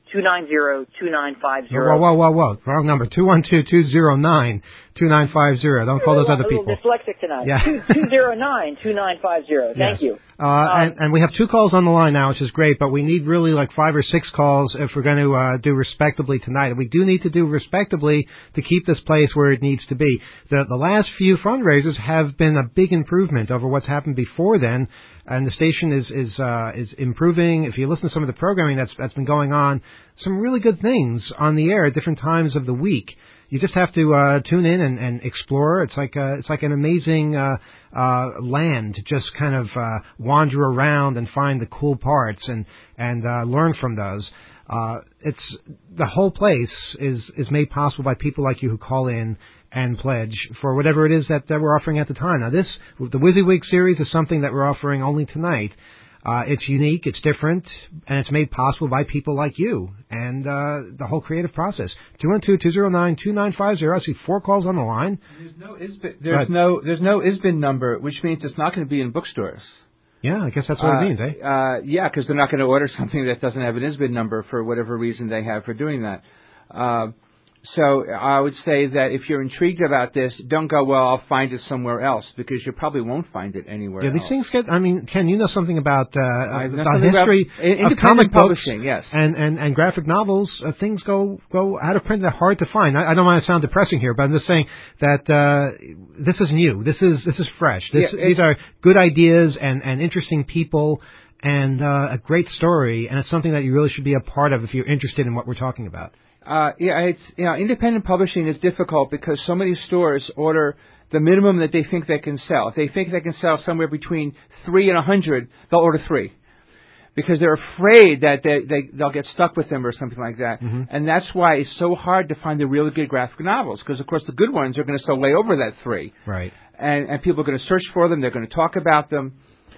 two nine zero, two nine five zero. Whoa, whoa, whoa, whoa. Wrong number. two one two, two zero nine, two nine five zero. Don't call those other A little people. dyslexic tonight. Yeah. two zero nine, two nine five zero. Thank Yes. you. Uh, Um, and, and we have two calls on the line now, which is great, but we need really like five or six calls if we're going to uh, do respectably tonight. And we do need to do respectably to keep this place where it needs to be. The, the last few fundraisers have been a big improvement over what's happened before then, and the station is is uh, is improving. If you listen to some of the programming that's that's been going on, some really good things on the air at different times of the week. You just have to uh, tune in and, and explore. It's like a, it's like an amazing uh, uh, land to just kind of uh, wander around and find the cool parts and and uh, learn from those. Uh, it's the whole place is is made possible by people like you who call in and pledge for whatever it is that, that we're offering at the time. Now, this the WYSIWYG series is something that we're offering only tonight. Uh, it's unique, it's different, and it's made possible by people like you and uh, the whole creative process. two one two, two zero nine, two nine five zero. I see four calls on the line. There's no I S B N, there's no there's no I S B N number, which means it's not going to be in bookstores. Yeah, I guess that's what uh, it means, eh? Uh, yeah, because they're not going to order something that doesn't have an I S B N number for whatever reason they have for doing that. Uh, So I would say that if you're intrigued about this, don't go, well, I'll find it somewhere else, because you probably won't find it anywhere Yeah, else. these things get, I mean, Ken, you know something about uh, I know the something history about independent of comic publishing, books yes. and, and, and graphic novels. Uh, things go, go out of print. They're hard to find. I, I don't want to sound depressing here, but I'm just saying that uh, this is new. This is this is fresh. This, Yeah, these are good ideas and, and interesting people and uh, a great story, and it's something that you really should be a part of if you're interested in what we're talking about. Uh, yeah, it's, you know, independent publishing is difficult because so many stores order the minimum that they think they can sell. If they think they can sell somewhere between three and a hundred, they'll order three, because they're afraid that they, they they'll get stuck with them or something like that. Mm-hmm. And that's why it's so hard to find the really good graphic novels, because of course the good ones are going to still lay over that three, Right. and and people are going to search for them. They're going to talk about them.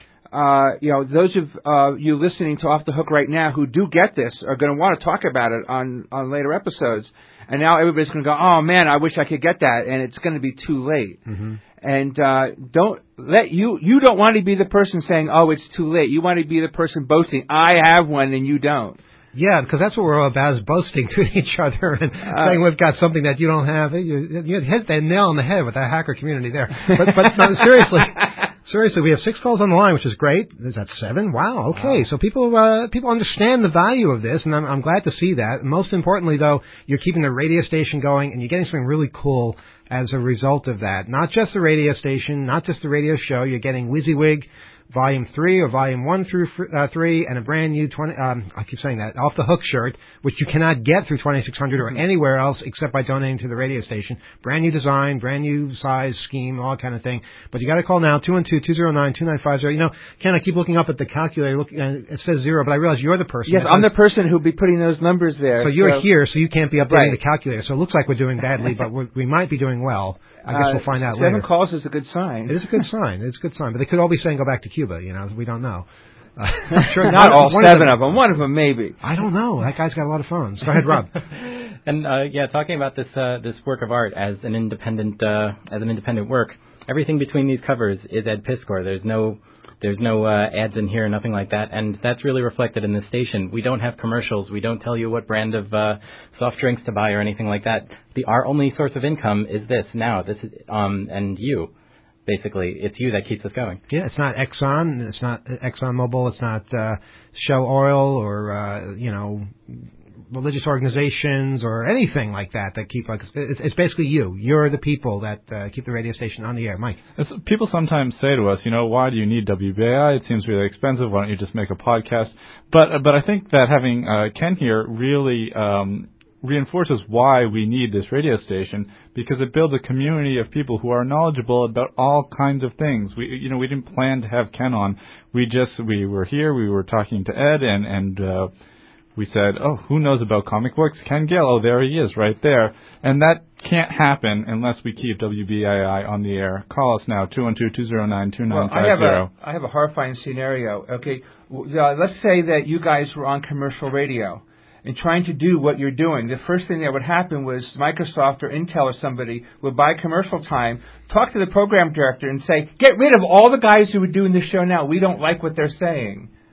Uh, you know, those of uh, you listening to Off the Hook right now who do get this are going to want to talk about it on, on later episodes. And now everybody's going to go, oh, man, I wish I could get that. And it's going to be too late. Mm-hmm. And uh, don't let you, you don't want to be the person saying, oh, it's too late. You want to be the person boasting, I have one and you don't. Yeah, because that's what we're all about, is boasting to each other and Uh, saying we've got something that you don't have. You, you hit the nail on the head with that hacker community there. But, but no, seriously, seriously, we have six calls on the line, which is great. Is that seven? Wow. Okay, so people uh, people understand the value of this, and I'm, I'm glad to see that. Most importantly, though, you're keeping the radio station going, and you're getting something really cool as a result of that. Not just the radio station, not just the radio show. You're getting WYSIWYG Volume three or Volume one through uh, three, and a brand new twenty. Um, I keep saying that Off the Hook shirt, which you cannot get through twenty-six hundred or anywhere else except by donating to the radio station. Brand new design, brand new size, scheme, all that kind of thing. But you got to call now, two one two, two zero nine, two nine five zero. You know, Ken, I keep looking up at the calculator. Look, uh, it says zero, but I realize you're the person. Yes, I'm the person who'll be putting those numbers there. So you're so. here, so you can't be updating Right. the calculator. So it looks like we're doing badly, but we're, we might be doing well. I guess Uh, we'll find out seven later. calls is a good sign. It is a good sign. It's a good sign. But they could all be saying go back to Cuba. You know, we don't know. Uh, I'm sure Not one- all one seven them, of them. One of them, maybe. I don't know. That guy's got a lot of phones. Go ahead, Rob. And uh, yeah, talking about this uh, this work of art as an independent uh, as an independent work, everything between these covers is Ed Piskor. There's no there's no uh, ads in here, nothing like that, and that's really reflected in the station. We don't have commercials. We don't tell you what brand of uh, soft drinks to buy or anything like that. The our only source of income is this now. This is um and you. Basically, it's you that keeps us going. Yeah, it's not Exxon. It's not ExxonMobil. It's not uh, Shell Oil or uh, you know religious organizations or anything like that that keep us. It's, it's basically you. You're the people that uh, keep the radio station on the air. Mike. It's, people sometimes say to us, you know, why do you need W B A I? It seems really expensive. Why don't you just make a podcast? But but I think that having uh, Ken here really um, reinforces why we need this radio station, because it builds a community of people who are knowledgeable about all kinds of things. We, you know, we didn't plan to have Ken on. We just, we were here, we were talking to Ed, and, and, uh, we said, oh, who knows about comic books? Ken Gill, oh, there he is, right there. And that can't happen unless we keep W B A I on the air. Call us now, two one two, two zero nine, two nine five zero. Well, I have a, I have a horrifying scenario, okay? Uh, let's say that you guys were on commercial radio and trying to do what you're doing. The first thing that would happen was Microsoft or Intel or somebody would buy commercial time, talk to the program director and say, get rid of all the guys who are doing this show now. We don't like what they're saying.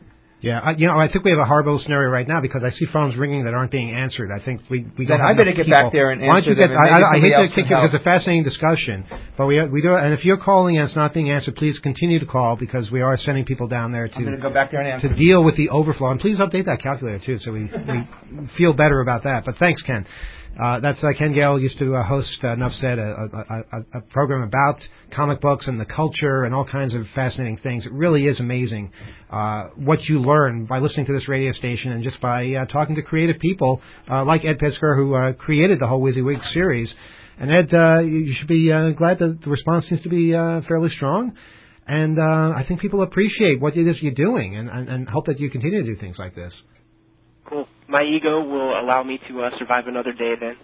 Yeah, I, you know, I think we have a horrible scenario right now because I see phones ringing that aren't being answered. I think we we Then don't have I better enough get people. back there and Why don't answer you get? them, and I, maybe I, I hate somebody to else kick can you because help. it's a fascinating discussion, but we we do. And if you're calling and it's not being answered, please continue to call because we are sending people down there to I'm going to go back there and answer. to deal with the overflow. And please update that calculator too, so we we feel better about that. But thanks, Ken. Uh, that's uh, Ken Gale used to uh, host, uh, enough said, a, a, a, a program about comic books and the culture and all kinds of fascinating things. It really is amazing uh, what you learn by listening to this radio station and just by uh, talking to creative people uh, like Ed Piskor, who uh, created the whole WYSIWYG series. And Ed, uh, you should be uh, glad that the response seems to be uh, fairly strong. And uh, I think people appreciate what it is you're doing and, and, and hope that you continue to do things like this. Cool. My ego will allow me to uh, survive another day then.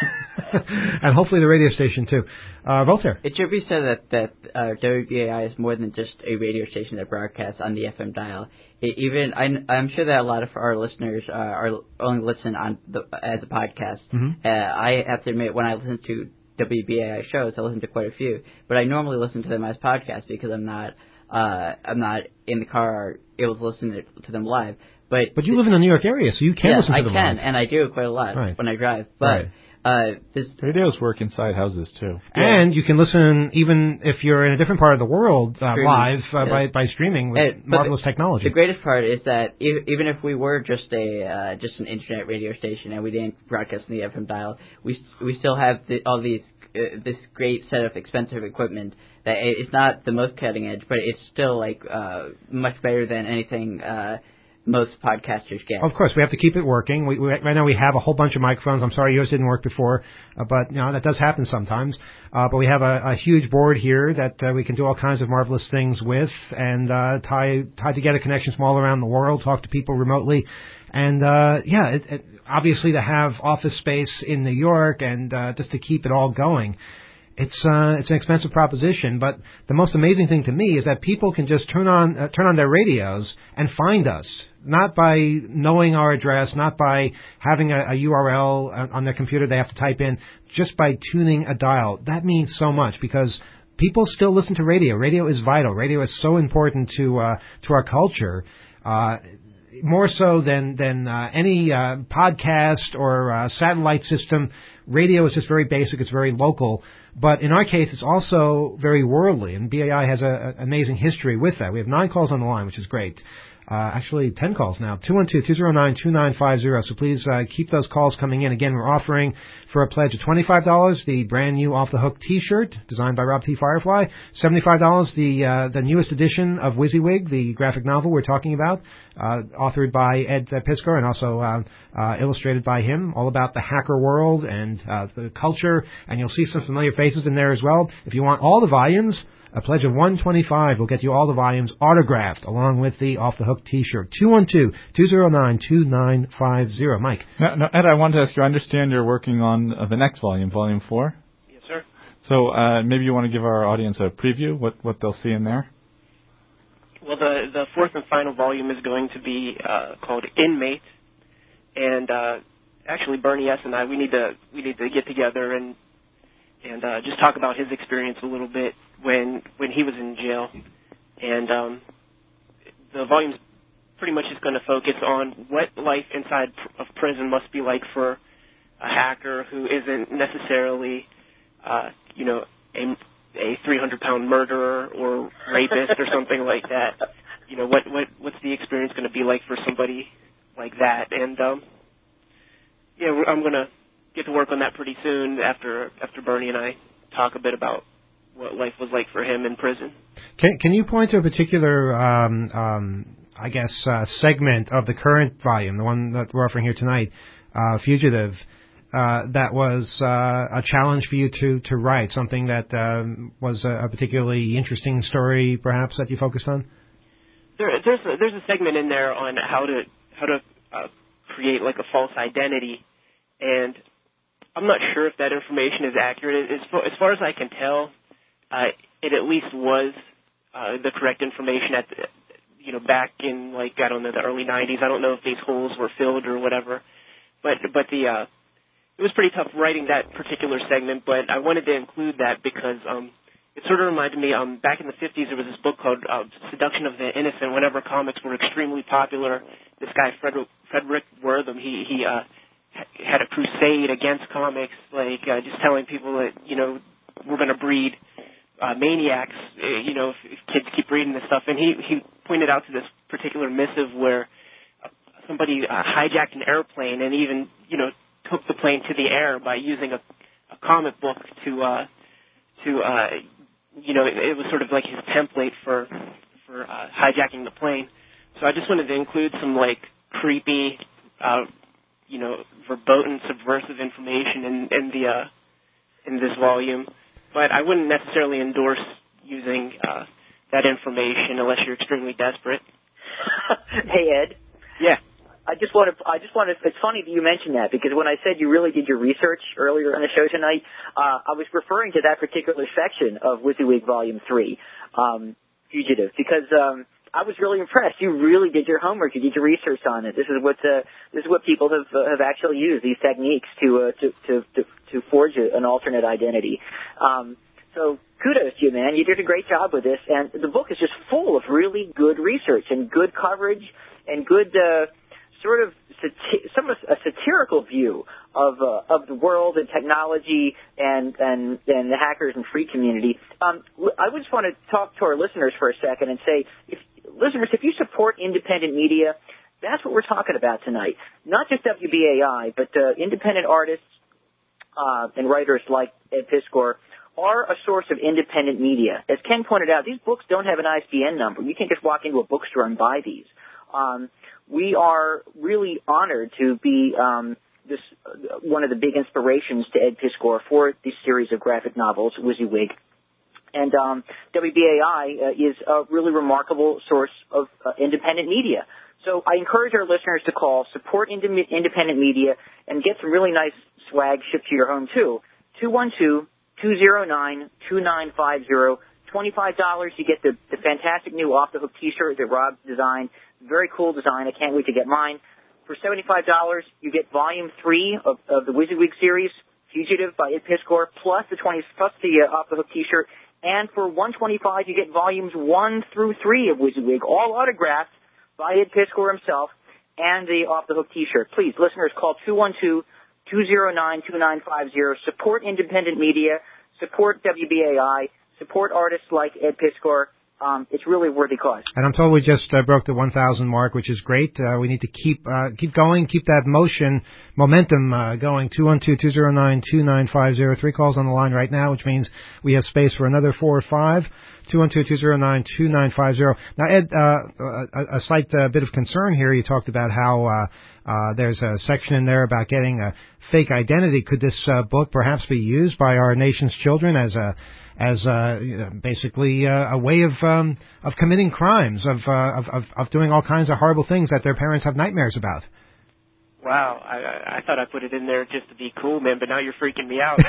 And hopefully the radio station, too. Uh, Voltaire. It should be said that, that uh, W B A I is more than just a radio station that broadcasts on the F M dial. It even I, I'm sure that a lot of our listeners uh, are only listen on the, as a podcast. Mm-hmm. Uh, I have to admit, when I listen to W B A I shows, I listen to quite a few, but I normally listen to them as podcasts because I'm not uh, I'm not in the car or able to listen to them live. But But you live in the New York area, so you can yes, listen to I them can, live. and I do quite a lot Right. when I drive. But Right. uh, this Radios work inside houses too. And you can listen even if you're in a different part of the world uh, Streaming. live uh, Yeah. by by streaming with Uh, but marvelous the, technology. The greatest part is that e- even if we were just a uh, just an internet radio station and we didn't broadcast on the F M dial, we we still have the, all these uh, this great set of expensive equipment that it's not the most cutting edge, but it's still like uh, much better than anything uh, most podcasters get. Of course, we have to keep it working. We, we, right now we have a whole bunch of microphones. I'm sorry yours didn't work before, uh, but you know that does happen sometimes. Uh, but we have a, a huge board here that uh, we can do all kinds of marvelous things with and uh, tie tie together connections from all around the world, talk to people remotely. And, uh, yeah, it, it, obviously to have office space in New York and uh, just to keep it all going. It's uh, it's an expensive proposition, but the most amazing thing to me is that people can just turn on uh, turn on their radios and find us, not by knowing our address, not by having a, a U R L on their computer they have to type in, just by tuning a dial. That means so much because people still listen to radio. Radio is vital. Radio is so important to uh, to our culture. Uh, More so than than uh, any uh, podcast or uh, satellite system, radio is just very basic. It's very local. But in our case, it's also very worldly, and B A I has an amazing history with that. We have nine calls on the line, which is great. Uh, actually, ten calls now. two one two, two zero nine, two nine five zero. So please uh, keep those calls coming in. Again, we're offering for a pledge of twenty-five dollars the brand new Off the Hook T-shirt designed by Rob T. Firefly. seventy-five dollars the uh, the newest edition of WYSIWYG, the graphic novel we're talking about, uh, authored by Ed Piskor and also uh, uh, illustrated by him, all about the hacker world and uh, the culture. And you'll see some familiar faces in there as well. If you want all the volumes, a pledge of one twenty-five will get you all the volumes autographed along with the Off the Hook T-shirt. two one two, two zero nine, two nine five zero. Mike. Now, now, Ed, I wanted to ask you, I understand you're working on uh, the next volume, Volume four. Yes, sir. So uh, maybe you want to give our audience a preview, what, what they'll see in there? Well, the the fourth and final volume is going to be uh, called Inmate, and uh, actually Bernie S. and I we need to we need to get together and and uh, just talk about his experience a little bit when when he was in jail, and um, the volume's pretty much just going to focus on what life inside pr- of prison must be like for a hacker who isn't necessarily, uh, you know, a a three hundred pound murderer or rapist or something like that. You know, what what what's the experience going to be like for somebody like that? And um, yeah, we're, I'm going to get to work on that pretty soon after after Bernie and I talk a bit about what life was like for him in prison. Can Can you point to a particular, um, um, I guess, uh, segment of the current volume, the one that we're offering here tonight, uh, Fugitive, uh, that was uh, a challenge for you to, to write, something that um, was a, a particularly interesting story, perhaps, that you focused on? There, there's a, there's a segment in there on how to how to uh, create like a false identity, and I'm not sure if that information is accurate. As far, as far as I can tell, uh, it at least was uh, the correct information at the, you know, back in like I don't know the early nineties. I don't know if these holes were filled or whatever, but but the uh, it was pretty tough writing that particular segment. But I wanted to include that because um, it sort of reminded me, um, back in the fifties, there was this book called uh, Seduction of the Innocent. Whenever comics were extremely popular, this guy, Frederick, Frederick Wortham, he, he uh, had a crusade against comics, like uh, just telling people that, you know, we're going to breed uh, maniacs, uh, you know, if, if kids keep reading this stuff. And he, he pointed out to this particular missive where somebody uh, hijacked an airplane and even, you know, took the plane to the air by using a, a comic book to, uh, to, uh, you know, it, it was sort of like his template for, for uh, hijacking the plane. So I just wanted to include some like creepy, uh, you know, verboten, subversive information in, in the, uh, in this volume. But I wouldn't necessarily endorse using, uh, that information unless you're extremely desperate. Hey, Ed. Yeah. I just want to, I just want to, it's funny that you mentioned that because when I said you really did your research earlier on the show tonight, uh, I was referring to that particular section of WYSIWYG Volume three, um, Fugitive, because, um, I was really impressed. You really did your homework. You did your research on it. This is what, uh, this is what people have, uh, have actually used, these techniques to, uh, to, to, to, to forge a, an alternate identity. Um, so kudos to you, man. You did a great job with this, and the book is just full of really good research and good coverage and good, uh, sort of sati- some of a satirical view of uh, of the world and technology and, and and the hackers and free community. Um, I just want to talk to our listeners for a second and say, if, listeners, if you support independent media, that's what we're talking about tonight. Not just W B A I, but uh, independent artists uh, and writers like Ed Piskor are a source of independent media. As Ken pointed out, these books don't have an I S B N number. You can't just walk into a bookstore and buy these. Um, we are really honored to be um, this uh, one of the big inspirations to Ed Piskor for this series of graphic novels, WYSIWYG. And um, W B A I uh, is a really remarkable source of uh, independent media. So I encourage our listeners to call, support ind- independent media, and get some really nice swag shipped to your home, too. two one two, two zero nine, two nine five zero. twenty-five dollars, you get the, the fantastic new Off the Hook t-shirt that Rob designed. Very cool design. I can't wait to get mine. For seventy-five dollars, you get Volume three of, of the WYSIWYG series, Fugitive by Ed Piskor, plus the twenty plus the uh, Off the Hook t-shirt. And for one hundred twenty-five dollars, you get Volumes one through three of WYSIWYG, all autographed by Ed Piskor himself, and the Off the Hook t-shirt. Please, listeners, call two one two, two zero nine, two nine five zero. Support independent media. Support W B A I. Support artists like Ed Piskor. Um, it's really a worthy cause. And I'm told we just uh, broke the one thousand mark, which is great. Uh, we need to keep uh, keep going, keep that motion, momentum uh, going. two one two, two zero nine, two nine five zero. Three calls on the line right now, which means we have space for another four or five. two one two, two zero nine, two nine five zero. Now, Ed, uh, a, a slight uh, bit of concern here. You talked about how uh, uh, there's a section in there about getting a fake identity. Could this uh, book perhaps be used by our nation's children as a as uh, you know, basically uh, a way of um, of committing crimes, of, uh, of of of doing all kinds of horrible things that their parents have nightmares about? Wow, I, I, I thought I put it in there just to be cool, man, but now you're freaking me out,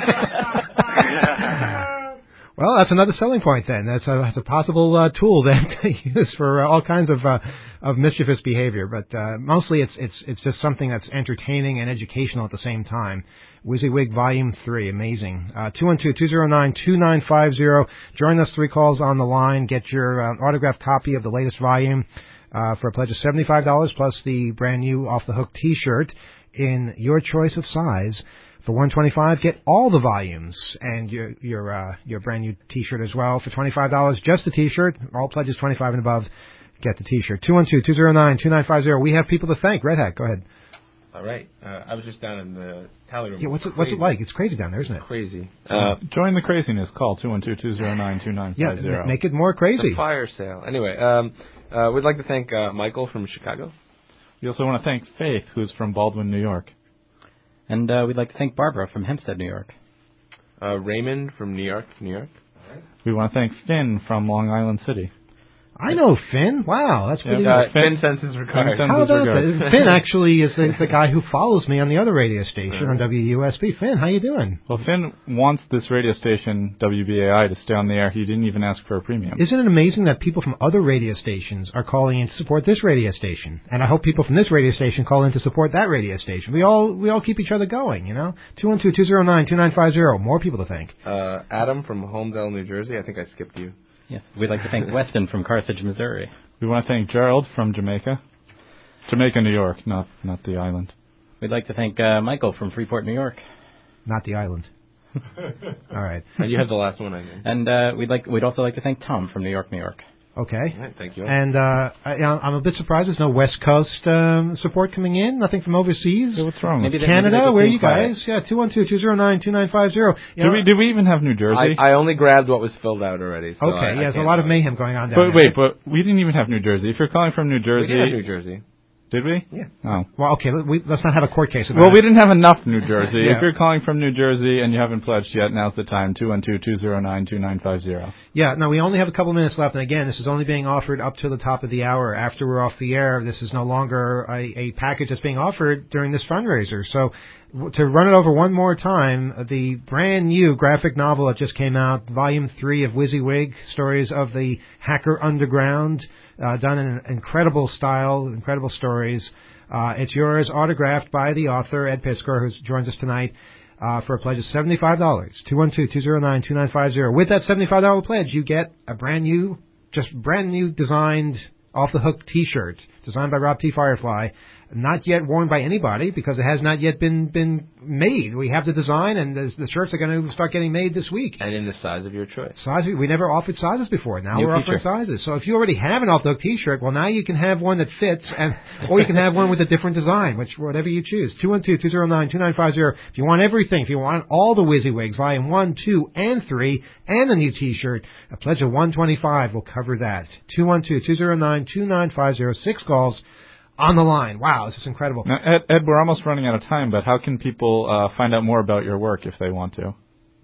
man. Well, that's another selling point then. That's a, that's a possible uh, tool then to use for uh, all kinds of uh, of mischievous behavior. But uh, mostly it's it's it's just something that's entertaining and educational at the same time. WYSIWYG Volume three, amazing. Uh, two one two, two zero nine, two nine five zero. Join us, three calls on the line. Get your uh, autographed copy of the latest volume uh, for a pledge of seventy-five dollars plus the brand new Off the Hook t-shirt in your choice of size. For one hundred twenty-five dollars, get all the volumes and your your uh, your brand new T-shirt as well. For twenty-five dollars, just the T-shirt. All pledges twenty-five dollars and above, get the T-shirt. two one two, two zero nine, two nine five zero. We have people to thank. Red Hat, go ahead. All right. Uh, I was just down in the tally room. Yeah, what's it, what's it like? It's crazy down there, isn't it? Crazy. Uh, Join the craziness. Call two one two, two zero nine, two nine five zero. Yeah, make it more crazy. It's a fire sale. Anyway, um, uh, we'd like to thank uh, Michael from Chicago. We also want to thank Faith, who's from Baldwin, New York. And uh, we'd like to thank Barbara from Hempstead, New York. Uh, Raymond from New York, New York. We want to thank Finn from Long Island City. I know Finn. Wow, that's pretty. Uh, good. Finn sends his regards. How about that? Finn actually is the, the guy who follows me on the other radio station on W U S B. Finn, how you doing? Well, Finn wants this radio station, W B A I, to stay on the air. He didn't even ask for a premium. Isn't it amazing that people from other radio stations are calling in to support this radio station? And I hope people from this radio station call in to support that radio station. We all we all keep each other going, you know? two one two, two zero nine, two nine five zero. More people to thank. Uh, Adam from Holmdel, New Jersey. I think I skipped you. Yes, we'd like to thank Weston from Carthage, Missouri. We want to thank Gerald from Jamaica. Jamaica, New York, not not the island. We'd like to thank uh, Michael from Freeport, New York. Not the island. All right. And you have the last one, I think. And uh, we'd like we'd also like to thank Tom from New York, New York. Okay. All right, thank you. And uh, I, I'm a bit surprised there's no West Coast um, support coming in. Nothing from overseas. So what's wrong? Maybe with Canada. maybe Where are you quiet. guys? Yeah, two one two, two zero nine, two nine five zero. Did we did we even have New Jersey? I, I only grabbed what was filled out already. So Okay. I, yeah, I there's a can't lot of tell you. mayhem going on down But there. wait, but we didn't even have New Jersey. If you're calling from New Jersey, We did have New Jersey. Did we? Yeah. Oh. Well, okay. Let, we, let's not have a court case about Well, it. we didn't have enough New Jersey. Yeah. If you're calling from New Jersey and you haven't pledged yet, now's the time. two one two, two zero nine, two nine five zero. Yeah, no, we only have a couple minutes left, and again, this is only being offered up to the top of the hour. After we're off the air, this is no longer a, a package that's being offered during this fundraiser. So, w- to run it over one more time, the brand new graphic novel that just came out, Volume three of WYSIWYG, stories of the hacker underground, uh, done in an incredible style, incredible stories. Uh, it's yours, autographed by the author, Ed Piskor, who joins us tonight. Uh, for a pledge of seventy-five dollars. two one two, two zero nine, two nine five zero. With that seventy-five dollars pledge, you get a brand new, just brand new designed off-the-hook T-shirt designed by Rob T. Firefly. Not yet worn by anybody because it has not yet been been made. We have the design, and the, the shirts are going to start getting made this week. And in the size of your choice. Size we never offered sizes before. Now New we're offering feature. sizes. So if you already have an off-the-hook T-shirt, well, now you can have one that fits, and or you can have one with a different design, which whatever you choose. two one two, two zero nine, two nine five zero. If you want everything, if you want all the WYSIWYGs, Volume one, two, and three, and a new T-shirt, a pledge of one twenty-five will cover that. two one two, two zero nine, two nine five zero. Six calls. On the line. Wow, this is incredible. Now, Ed, Ed, we're almost running out of time, but how can people uh, find out more about your work if they want to?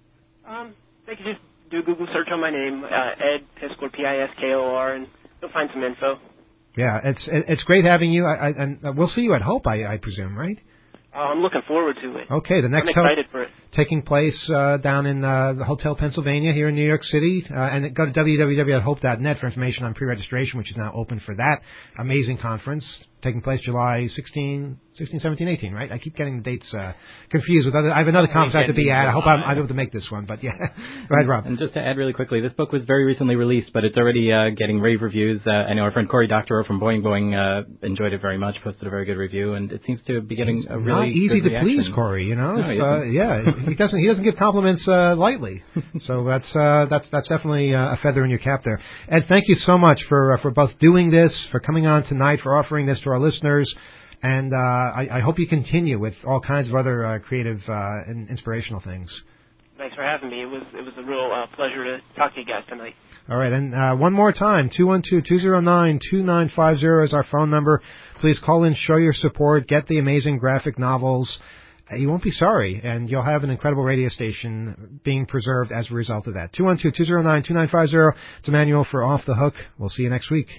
Um, they can just do a Google search on my name, uh, Ed Piskor, P I S K O R, and you'll find some info. Yeah, it's it's great having you, I, I, and we'll see you at Hope, I, I presume, right? Uh, I'm looking forward to it. Okay, the next I'm Hope excited for it. taking place uh, down in uh, the Hotel Pennsylvania here in New York City, uh, and go to w w w dot hope dot net for information on pre-registration, which is now open for that amazing conference. Taking place July sixteenth, sixteen, seventeen, eighteen, right? I keep getting the dates uh, confused with other. I have another conference I have to be at. I hope I'm, I'm able to make this one, but yeah. Right, Rob. And just to add really quickly, this book was very recently released, but it's already uh, getting rave reviews. Uh, I know our friend Corey Doctorow from Boing Boing uh, enjoyed it very much, posted a very good review, and it seems to be getting a really Not easy good to reaction. please, Corey. You know, No, It's, he uh, isn't. yeah, he doesn't. He doesn't give compliments uh, lightly. So that's uh, that's that's definitely uh, a feather in your cap there. Ed, thank you so much for uh, for both doing this, for coming on tonight, for offering this to our listeners. And uh, I, I hope you continue with all kinds of other uh, creative uh, and inspirational things. Thanks for having me. It was it was a real uh, pleasure to talk to you guys tonight. All right, and uh, one more time, two one two, two zero nine, two nine five zero is our phone number. Please call in, show your support, get the amazing graphic novels. Uh, you won't be sorry, and you'll have an incredible radio station being preserved as a result of that. two one two, two zero nine, two nine five zero. It's Emmanuel for Off the Hook. We'll see you next week.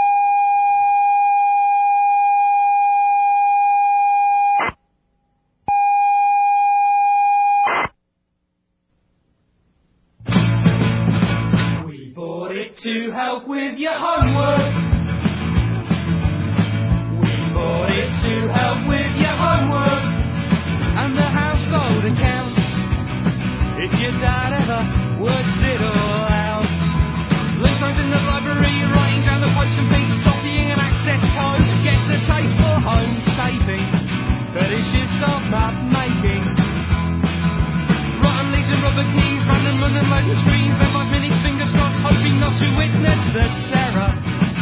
To help with your homework. We bought it to help with your homework and the household accounts. If your dad ever works it all out, lunchtimes in the library, writing down the quotes and beats, copying and access codes, gets a taste for home taping, but it should stop map making. Rotten leaves and rubber keys, random run and loading screens, then five minutes fingers crossed, hoping not to witness the terror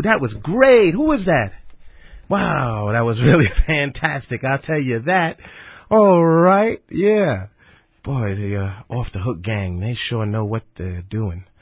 that was great. Who was that? Wow, that was really fantastic. I'll tell you that. All right, yeah. Boy, the uh, Off the Hook gang, they sure know what they're doing.